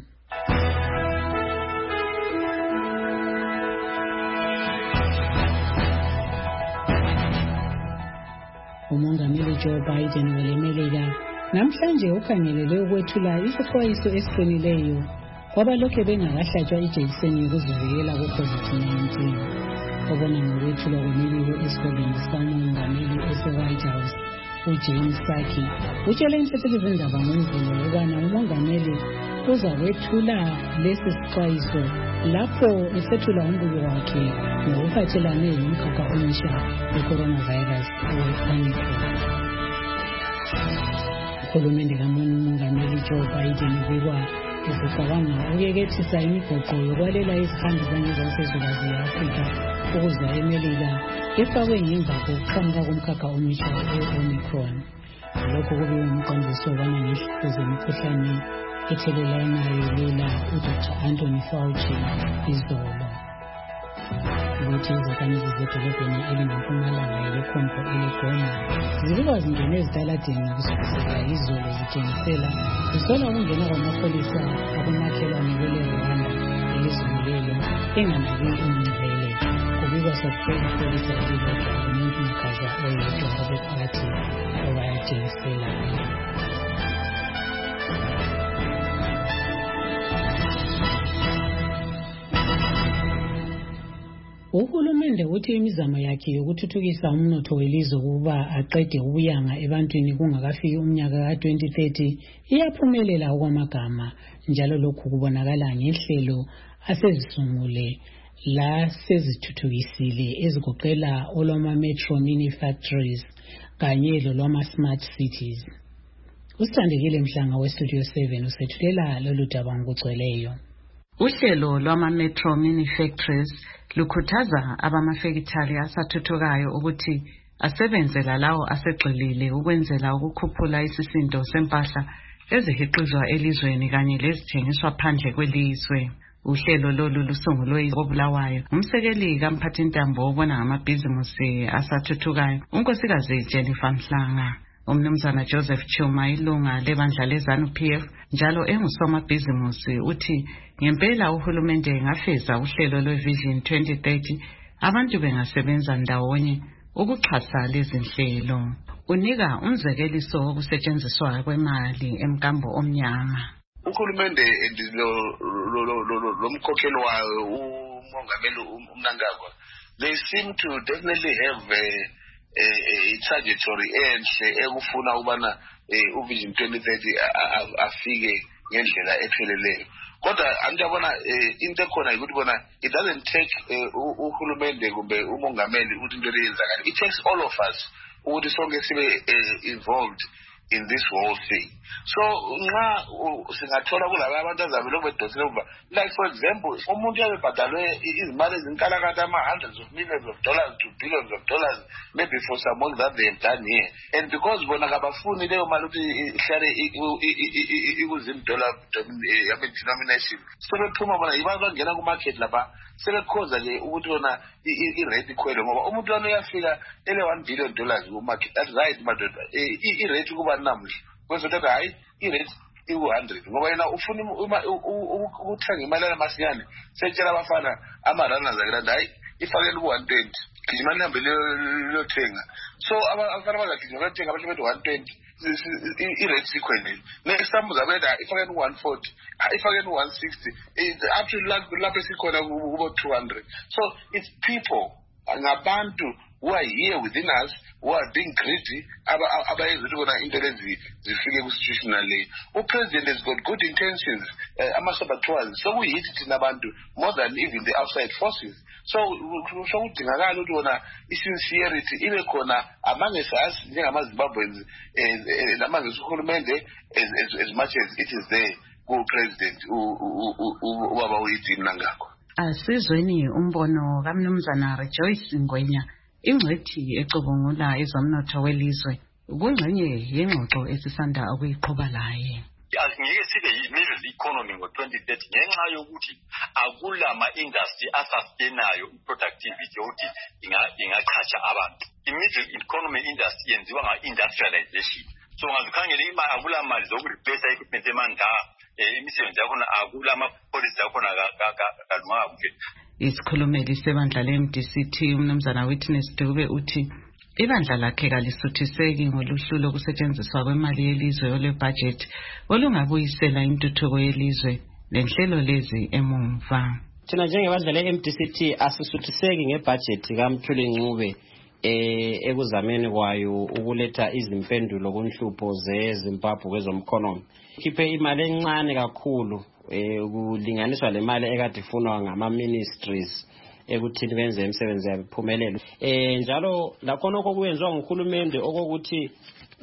Umongameli Joe Biden welemelika namhlanje ukhangelele ukwethula isixwayiso esiqinileyo kwabalokhe bengakahlatshwa ijekiseni yokuzivikela ku-COVID nineteen. Obona ngokwethulwa kwemibiko esigodlweni sikamongameli ese-White House, uJames Saki utshele inhlethelo zindaba ngoMvulo ukubana umongameli uza kwethula lesi sixwayiso lapho esethula umbuzo wakhe ngokuphathelane nomkhakha omusha we-coronavirus we-Omicron. Uhulumende kamongameli Joe Biden ubikwa esicabanga ukuyekethisa imigoqo yokwalela izihambi zangezazezwekazi ye-Afrika ukuza eMelika ifakwe ngemva kokuqhamuka komkhakha omusha we-Omicron. Lokhu kubiwe umqondisi obona ngehluzo zemikhuhlane ethelelanayo lula uDr Anthony Fauci izolo. Ukuthi izakhamizi zedolobheni elingempumalanga yekhompo eligoma zilika zingene ezitaladeni kusukela izolo zitshengisela zisola ukungena kwamapholisa akumakhelwane kwele Rwanda elizweni lelo enganaki umngcele. Kubikwa sokuphela ipholisa elilodwa umuntu mkhaza oyedwa abephakathi obayatshengisela. Uhulumende uthi imizamo yakhe yokuthuthukisa umnotho welizwe ukuba aqede ubuyanga ebantwini kungakafiki umnyaka ka twenty thirty iyaphumelela okwamagama, njalo lokhu kubonakala ngehlelo asezisungule la sezithuthukisile ezigoqela olwama metro mini factories kanye lolwama smart cities. Usithandekile Mhlanga weStudio seven usethulela lolu daba ngokugcweleyo. Uhlelo lwama metro mini factories lukhuthaza abamafekithali asathuthukayo ukuthi asebenzela lawo asegxilile ukwenzela ukukhuphula isisindo sempahla ezihiqizwa elizweni kanye lezithengiswa phandle kwelizwe. Uhlelo lolu lusungulwe koBulawayo umsekeli kamphathintambo obona ngamabhizimusi asathuthukayo unkosikazi Jennifer Mhlanga. Umnumzana Joseph Chuma ilunga lebandla leZANU P F njalo engusomabhizimusi uthi ngempela uhulumende ngafeza uhlelo lweVision twenty thirty abantu bengasebenza ndawonye ukuxhasa lezi nhlelo. Unika umzekeliso wokusetshenziswa kwemali emkambo omnyama. Uhulumende lo mkhokhelo wayo umongameli uMnangagwa, they seem to definitely have a a trajectory enhle ekufuna ubana uVision twenty thirty afike ngendlela epheleleyo. Kodwa anjabona into ekhona ukuthi bona it doesn't take uhulumende kumbe umongameli ukuthi into leyenzakala. It takes all of us ukuthi sonke sibe involved in this whole thing. So nxa singathola kulabo abantu azabe lokubedosela ukuba, like for example, umuntu uyabebhadalwe izimali ezinkalakatha ama hundreds of millions of dollars to billions of dollars maybe for some work that they have done here, and because bona kabafuni leyo mali ukuthi ihlale ikuzim dollar yabe denomination, sebephuma bona yiba bangena ku market lapha sebekhoza le ukuthi bona i-rate ikhwele ngoba umuntu wona uyafika ele one billion dollars ku market. That's right madoda, i-rate kuba namuhla kwezothatha hayi i-rate iku hundred ngoba yena ufuna ukuthenga imali yamasinyane setshela abafana amarana zakela hayi ifakele ku one twenty imali ihambe liyothenga. So abafana bazagijima bayothenga abantu bethu one twenty i-rate sikhwele. Next time uzabeda ifakele ku one forty ifakele ku one sixty up to lapho esikhona kubo two hundred. So it's people ngabantu who are here within us, who are being greedy, abayenza ukubona into lezi zifike ku-situationally. U-president has got good intentions, ama-saboteurs, so kuyithi thina abantu more than even the outside forces. So so kudingakala ukuthi wona i-sincerity ibe khona among us njengama-Zimbabweans namong uhulumende as much as it is there ku-president ubaba uEugene Mnangagwa. Asizweni umbono kaMnumzana Rejoice Ngwenya, ingcwethi ecubungula ezomnotho welizwe, kungxenye yengxoxo esisanda ukuyiqhuba laye. Ngeke sibe yi-middle economy ngo-twenty thirty ngenxa yokuthi akulama industry asustainayo i-productivity yokuthi ingaqhatsha abantu. I-middle economy industry yenziwa nga-industrialization. So ungazikhangela imali akula mali zokureplace equipment emandla imisebenzi yakhona akula ama-policy yakhona kalunganga kuhle. Isikhulumeli sebandla le-M D C T umnumzana Witness Dube uthi ibandla lakhe kalisuthiseki ngoluhlu lokusetshenziswa kwemali yelizwe olwebudget olungabuyisela intuthuko yelizwe lenhlelo lezi emumva. Thina njengebandla le-M D C T asisuthiseki ngebudget kaMthuli Ncube eh ekuzameni kwayo ukuletha izimpendulo kunhlupho zeZimbabwe kwezomkhonomi. Khiphe imali encane kakhulu eh kulinganiswa le mali ekade ifunwa ngama ministries ekuthini benze imisebenzi yaphumelelo. Eh njalo lakhona okuyenziwa nguhulumende okokuthi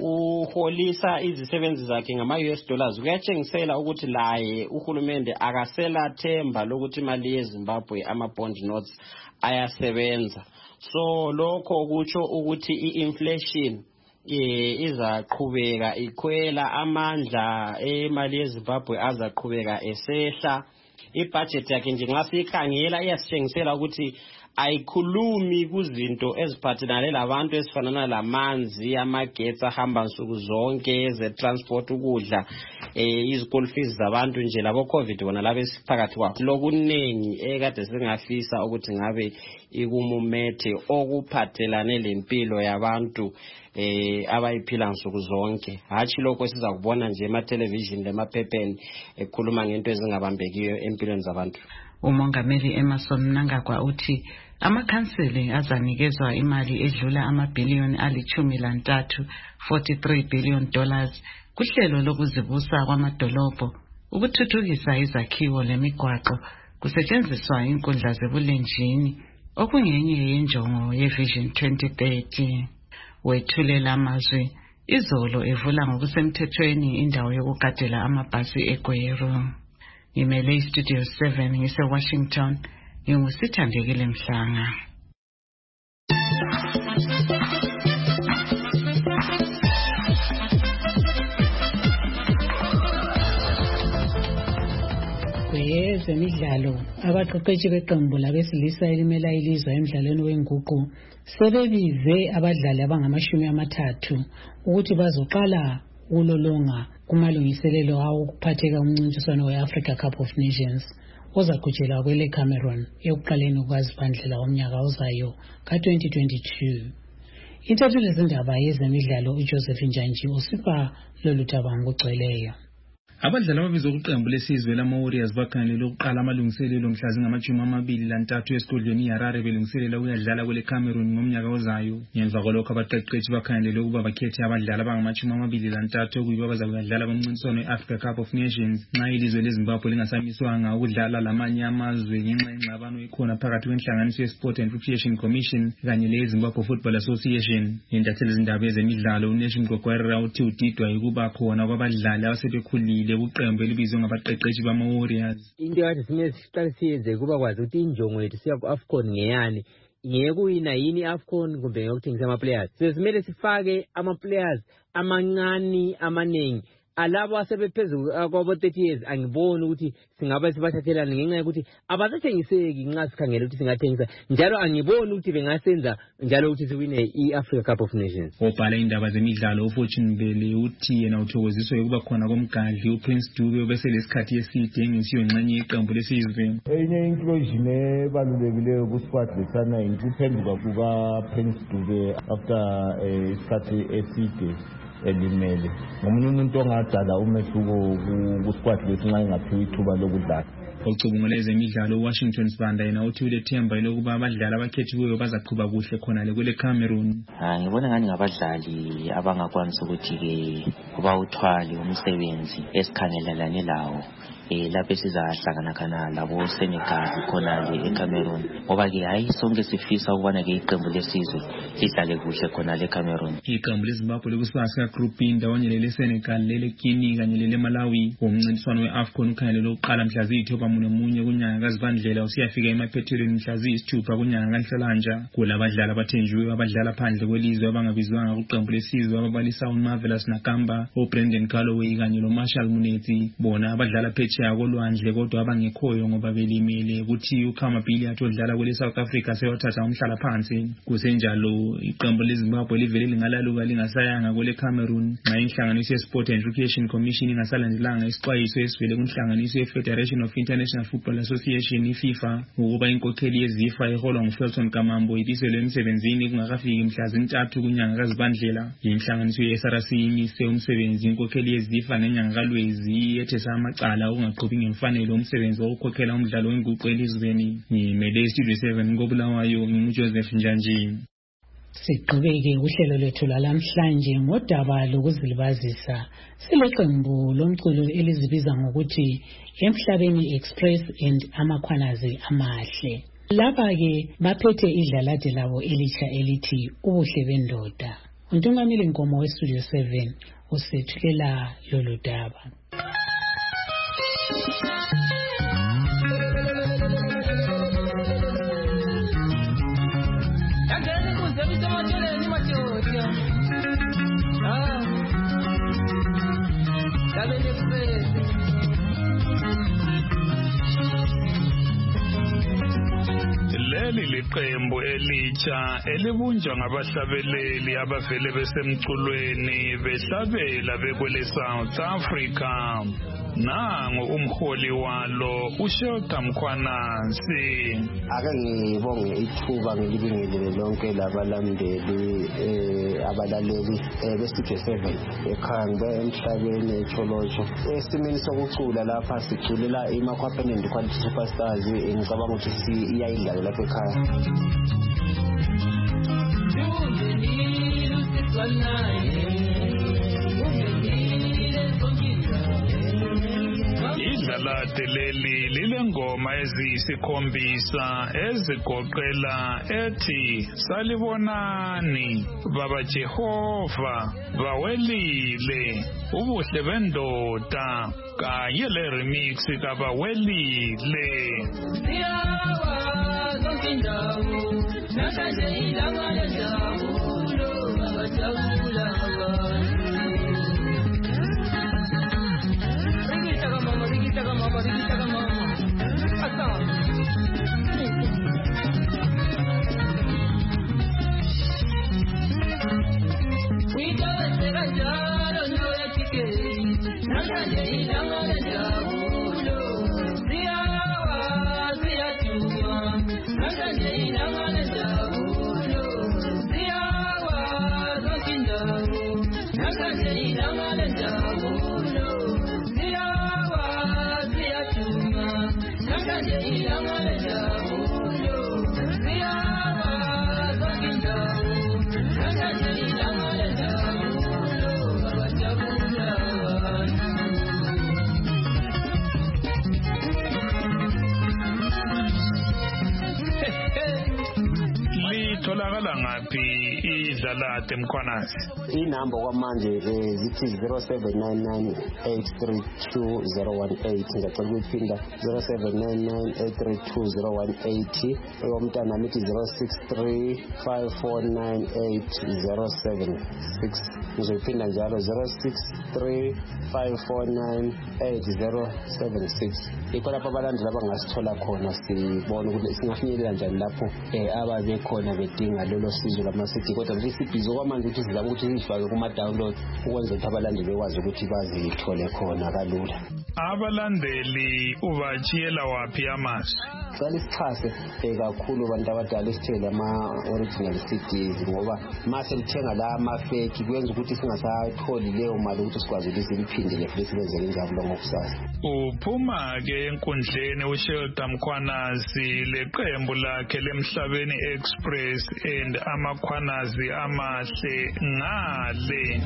uholisa izisebenzi zakhe ngama U S dollars kuyatshengisela ukuthi laye uhulumende akasela themba lokuthi imali yeZimbabwe ama bond notes ayasebenza. So lokho kutsho ukuthi i-inflation eh izaqhubeka ikhwela amandla emali yeZimbabwe azaqhubeka esehla. Ibudget yakhe nje nxa sikhangela iyasitshengisela ukuthi ayikhulumi kuzinto eziphathelane labantu esifanana lamanzi amagetsi ahamba nsuku zonke ze transport ukudla eh izikole fees zabantu nje labo covid bona labe siphakathi kwakho lokunengi ekade singafisa ukuthi ngabe ikumumethe okuphathelane lempilo yabantu eh abayiphila nsuku zonke hathi lokho siza kubona nje ema television lemaphepheni ekhuluma ngento ezingabambekiyo empilweni zabantu. Umongameli Emerson Mnangagwa uthi amakhanseli azanikezwa imali edlula amabhiliyoni alichumi lantathu forty-three billion dollars kuhlelo lokuzibusa kwamadolobho ukuthuthukisa izakhiwo lemigwaqo kusetshenziswa inkundla zebulenjini okungenye yenjongo yeVision twenty thirty. Wethulela amazwi izolo evula ngokusemthethweni indawo yokugadela amabhasi eGweru. Imele Studio seven ngise Washington ngingusithandekile Mhlanga. Kwezemidlalo abaqeqeshi beqembu labesilisa elimela ilizwe emidlalweni wenguqu sebebize abadlali abangamashumi amathathu ukuthi bazoqala ulolonga kumalungiselelo awo kuphatheka umncintiswano we-Africa Cup of Nations ozaqhutshelwa kwele Cameroon ekuqaleni kwazibandlela womnyaka ozayo ka-twenty twenty-two. Intatheli lezindaba yezemidlalo uJoseph Njanji usipa lolu thaba ngokugcweleyo. Abadlali ababizwa kuqembu lesizwe lama-Warriors bakhangelele ukuqala amalungiselelo mhla zingamashumi amabili lantathu esigodlweni iHarare belungiselela ukuyadlala kwele Cameroon ngomnyaka ozayo. Ngemva kwalokho abaqeqeshi bakhangelele ukuba bakhethe abadlali abangamashumi amabili lantathu okuyibo abazakudlala kumncintiswano we-Africa Cup of Nations nxa ilizwe leZimbabwe lingasamiswanga ukudlala lamanye amazwe ngenxa yengxabano ekhona phakathi kwenhlanganiso ye-Sport and Recreation Commission kanye le-Zimbabwe Football Association. Intatheli zindaba ezemidlalo uNeshim Gogwerera uthi udidwa ukuba khona kwabadlali abasebekhulile kuqembu elibizwe ngabaqeqeshi bama-Warriors. Into yathi simele siqale siyenze kuba kwazi ukuthi injongo yethu siya ku-AFCON ngeyani ngekuyina yini i-AFCON kumbe ngokuthengisa ama-players. So simele sifake ama-players amancane amanengi alabo asebephezulu kwabo thirty years angiboni ukuthi singaba sibathathelana ngenxa yokuthi abasathengiseki nxa sikhangela ukuthi singathengisa njalo angiboni ukuthi bengasenza njalo ukuthi siwine i-Africa Cup of Nations. Obhala indaba zemidlalo uFortune Mbele uthi yena uthokoziswa ukuba khona komgadli uPrince Dube obeselesikhathi eside engesiyo ngxenye yeqembu lesizwe. Enye inclusion ebalulekileyo ku-squad lesana ukuphenduka kukaPrince Dube after isikhathi eside elimele ngomunye umuntu ongadala umehluko ku-squad lesinxa ingaphiwa ithuba lokudlala. Ocubungula ezemidlalo uWashington Sibanda yena uthi ulethemba lokuba abadlali abakhethiweyo bazaqhuba kuhle khonale kwele Cameroon. Ah ngibona ngani ngabadlali abangakwanisa ukuthi ke bawuthwale umsebenzi esikhangelelane lawo eh lapho sizahlangana kana labo Senegal khonale eCameroon ngoba ke hayi sonke sifisa ukubona ke iqembu lesizwe lidlale kuhle khonale eCameroon. Iqembu leZimbabwe lekusibasa group indawonye lele Senegal lele Guinea kanye lele Malawi umncintiswano weAFCON ukhangelele ukuqala mhla ziyithoba omunye nomunye kunyanga kaZibandlela usiyafika emaphethelweni mhla ziyisithupha kunyanga kaNhlolanja. Kulabadlali abathenjiwe abadlala phandle kwelizwe abangabizwanga kuqembu lesizwe ababalisa uMarvelous Nakamba, uBrendan Galloway kanye noMarshall Munetsi, bona abadlala phetsheya kolwandle kodwa abangekhoyo ngoba belimele. Kuthi uKhama Billiat odlala kwele South Africa sewathatha umhlala phansi. Kusenjalo iqembu leZimbabwe livele lingalaluka lingasayanga kwele Cameroon nxa inhlanganiso yeSport and Recreation Commission ingasalandelanga isixwayiso esivele kunhlanganiso yeFederation of International Football Association iFIFA ukuba inkokheli yeZIFA eholwa nguFelton Kamambo ibiselwe emsebenzini kungakafiki mhla zintathu kunyanga kaZibandlela. Inhlanganiso ye-S R C imise umsebenzi inkokheli yeZIFA ngenyanga kaLwezi ethesa amacala ukungaqhubi ngemfanelo umsebenzi wokukhokhela umdlalo wenguqu elizweni. Ngimele Studio seven ngoBulawayo nginguJoseph Njanji. Siqhubeke uhlelo lwethu lalamhlanje ngodaba lokuzilibazisa. Sileqembu lomculo elizibiza ngokuthi Emhlabeni Express and amakhwanazi amahle. Laba ke baphethe idlalade labo elitsha elithi ubuhle bendoda. Untungamile Nkomo weStudio seven usethulela lolu daba. Leli liqembu elitsha elibunjwa ngabahlabeleli abavele besemculweni behlabela bekwele South Africa. Nangu umholi walo uShelter Mkhwanansi. Ake ngibonge ithuba ngilibingelele lonke labalandeli eh abalaleli beStudio seven ekhanga emhlabeni eCholocho. Esimini sokucula lapha siculela iMakhwapheni and Quality Superstars ngicabanga ukuthi iyayidlala lapha ekhaya. Idlalade leli lilengoma eziyisikhombisa ezigoqela ethi salibonani baba Jehova bawelile ubuhle bendoda kanye le remix kabawelile. Tholakala ngaphi idlalade Mkhwanansi? Inamba kwamanje zithi zero seven nine nine eight three two zero one eight ngicela ukuphinda zero seven nine nine eight three two zero one eight eyomntana mithi zero six three five four nine eight zero seven six ngizophinda njalo zero six three five four nine eight zero seven six. Ikho lapho abalandeli abangasithola khona sibona ukuthi singafinyelela njani lapho ababe khona bedinga lelo sizo lamasithi kodwa nje sibhizo kwamanje ukuthi sizaba ukuthi sifake kuma download ukwenza ukuthi abalandeli bekwazi ukuthi bazithole khona kalula. Abalandeli ubachiyela wapi amasu? Sali sichase kakhulu abantu abadala isithele ama original C Ds ngoba mase lithenga la ama fake kwenza ukuthi singasatholi leyo mali ukuthi sikwazi ukuthi siphindele futhi sibenzele injabulo ngokusasa. Uphuma ke enkundleni uShelter Mkhwanansi leqembu lakhe leMhlabeni Express and amakhwanazi amahle ngale.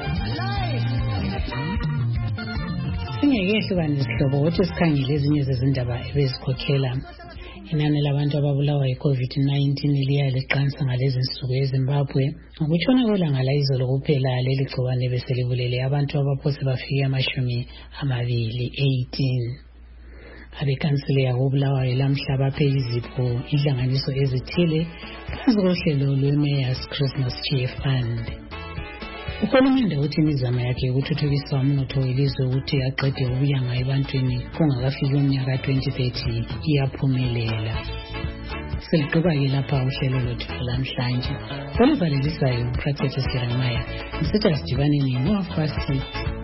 Singekehluka nesihlobo ukuthi sikhangele ezinye zezindaba ebezikhokhela. Inani labantu ababulawa yi-COVID nineteen liya liqansa ngalezi nsuku eZimbabwe. Ukutshona kwelanga la izolo kuphela leli gciwane beselibulele abantu abaphose bafike amashumi amabili eighteen. abekhansileya koBulawayo lamhla baphe izipho inhlanganiso ezithile phansi kohlelo lwe-Mayor's Christmas Cheer Fund. Uhulumende uthi imizamo yakhe yokuthuthukisa umnotho welizwe ukuthi aqede ubuyanga ebantwini kungakafiki umnyaka twenty thirty iyaphumelela. Seliqhuba-ke lapha uhlelo lwethu lamhlanje oluvalelisayo uPractice Siramaya ngisithi asidibaneni ngo-half past six.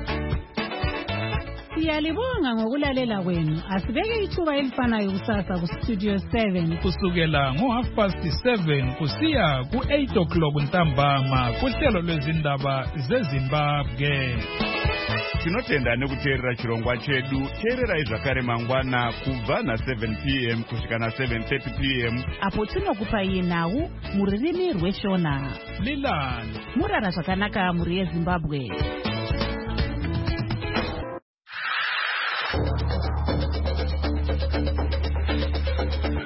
Siyalibonga ngokulalela kwenu. Asibeke ithuba elifanayo kusasa ku-Studio seven kusukela ngo-half past seven kusiya ku-eight o'clock ntambama kuhlelo lwezindaba zeZimbabwe. Tinotenda nekuteerera chirongwa chedu. Teererai zvakare mangwana kubva na-seven p m kusvika na-seven thirty p m apo tinokupai nhau mururimi rweshona. Lilani murara zvakanaka muri yeZimbabwe.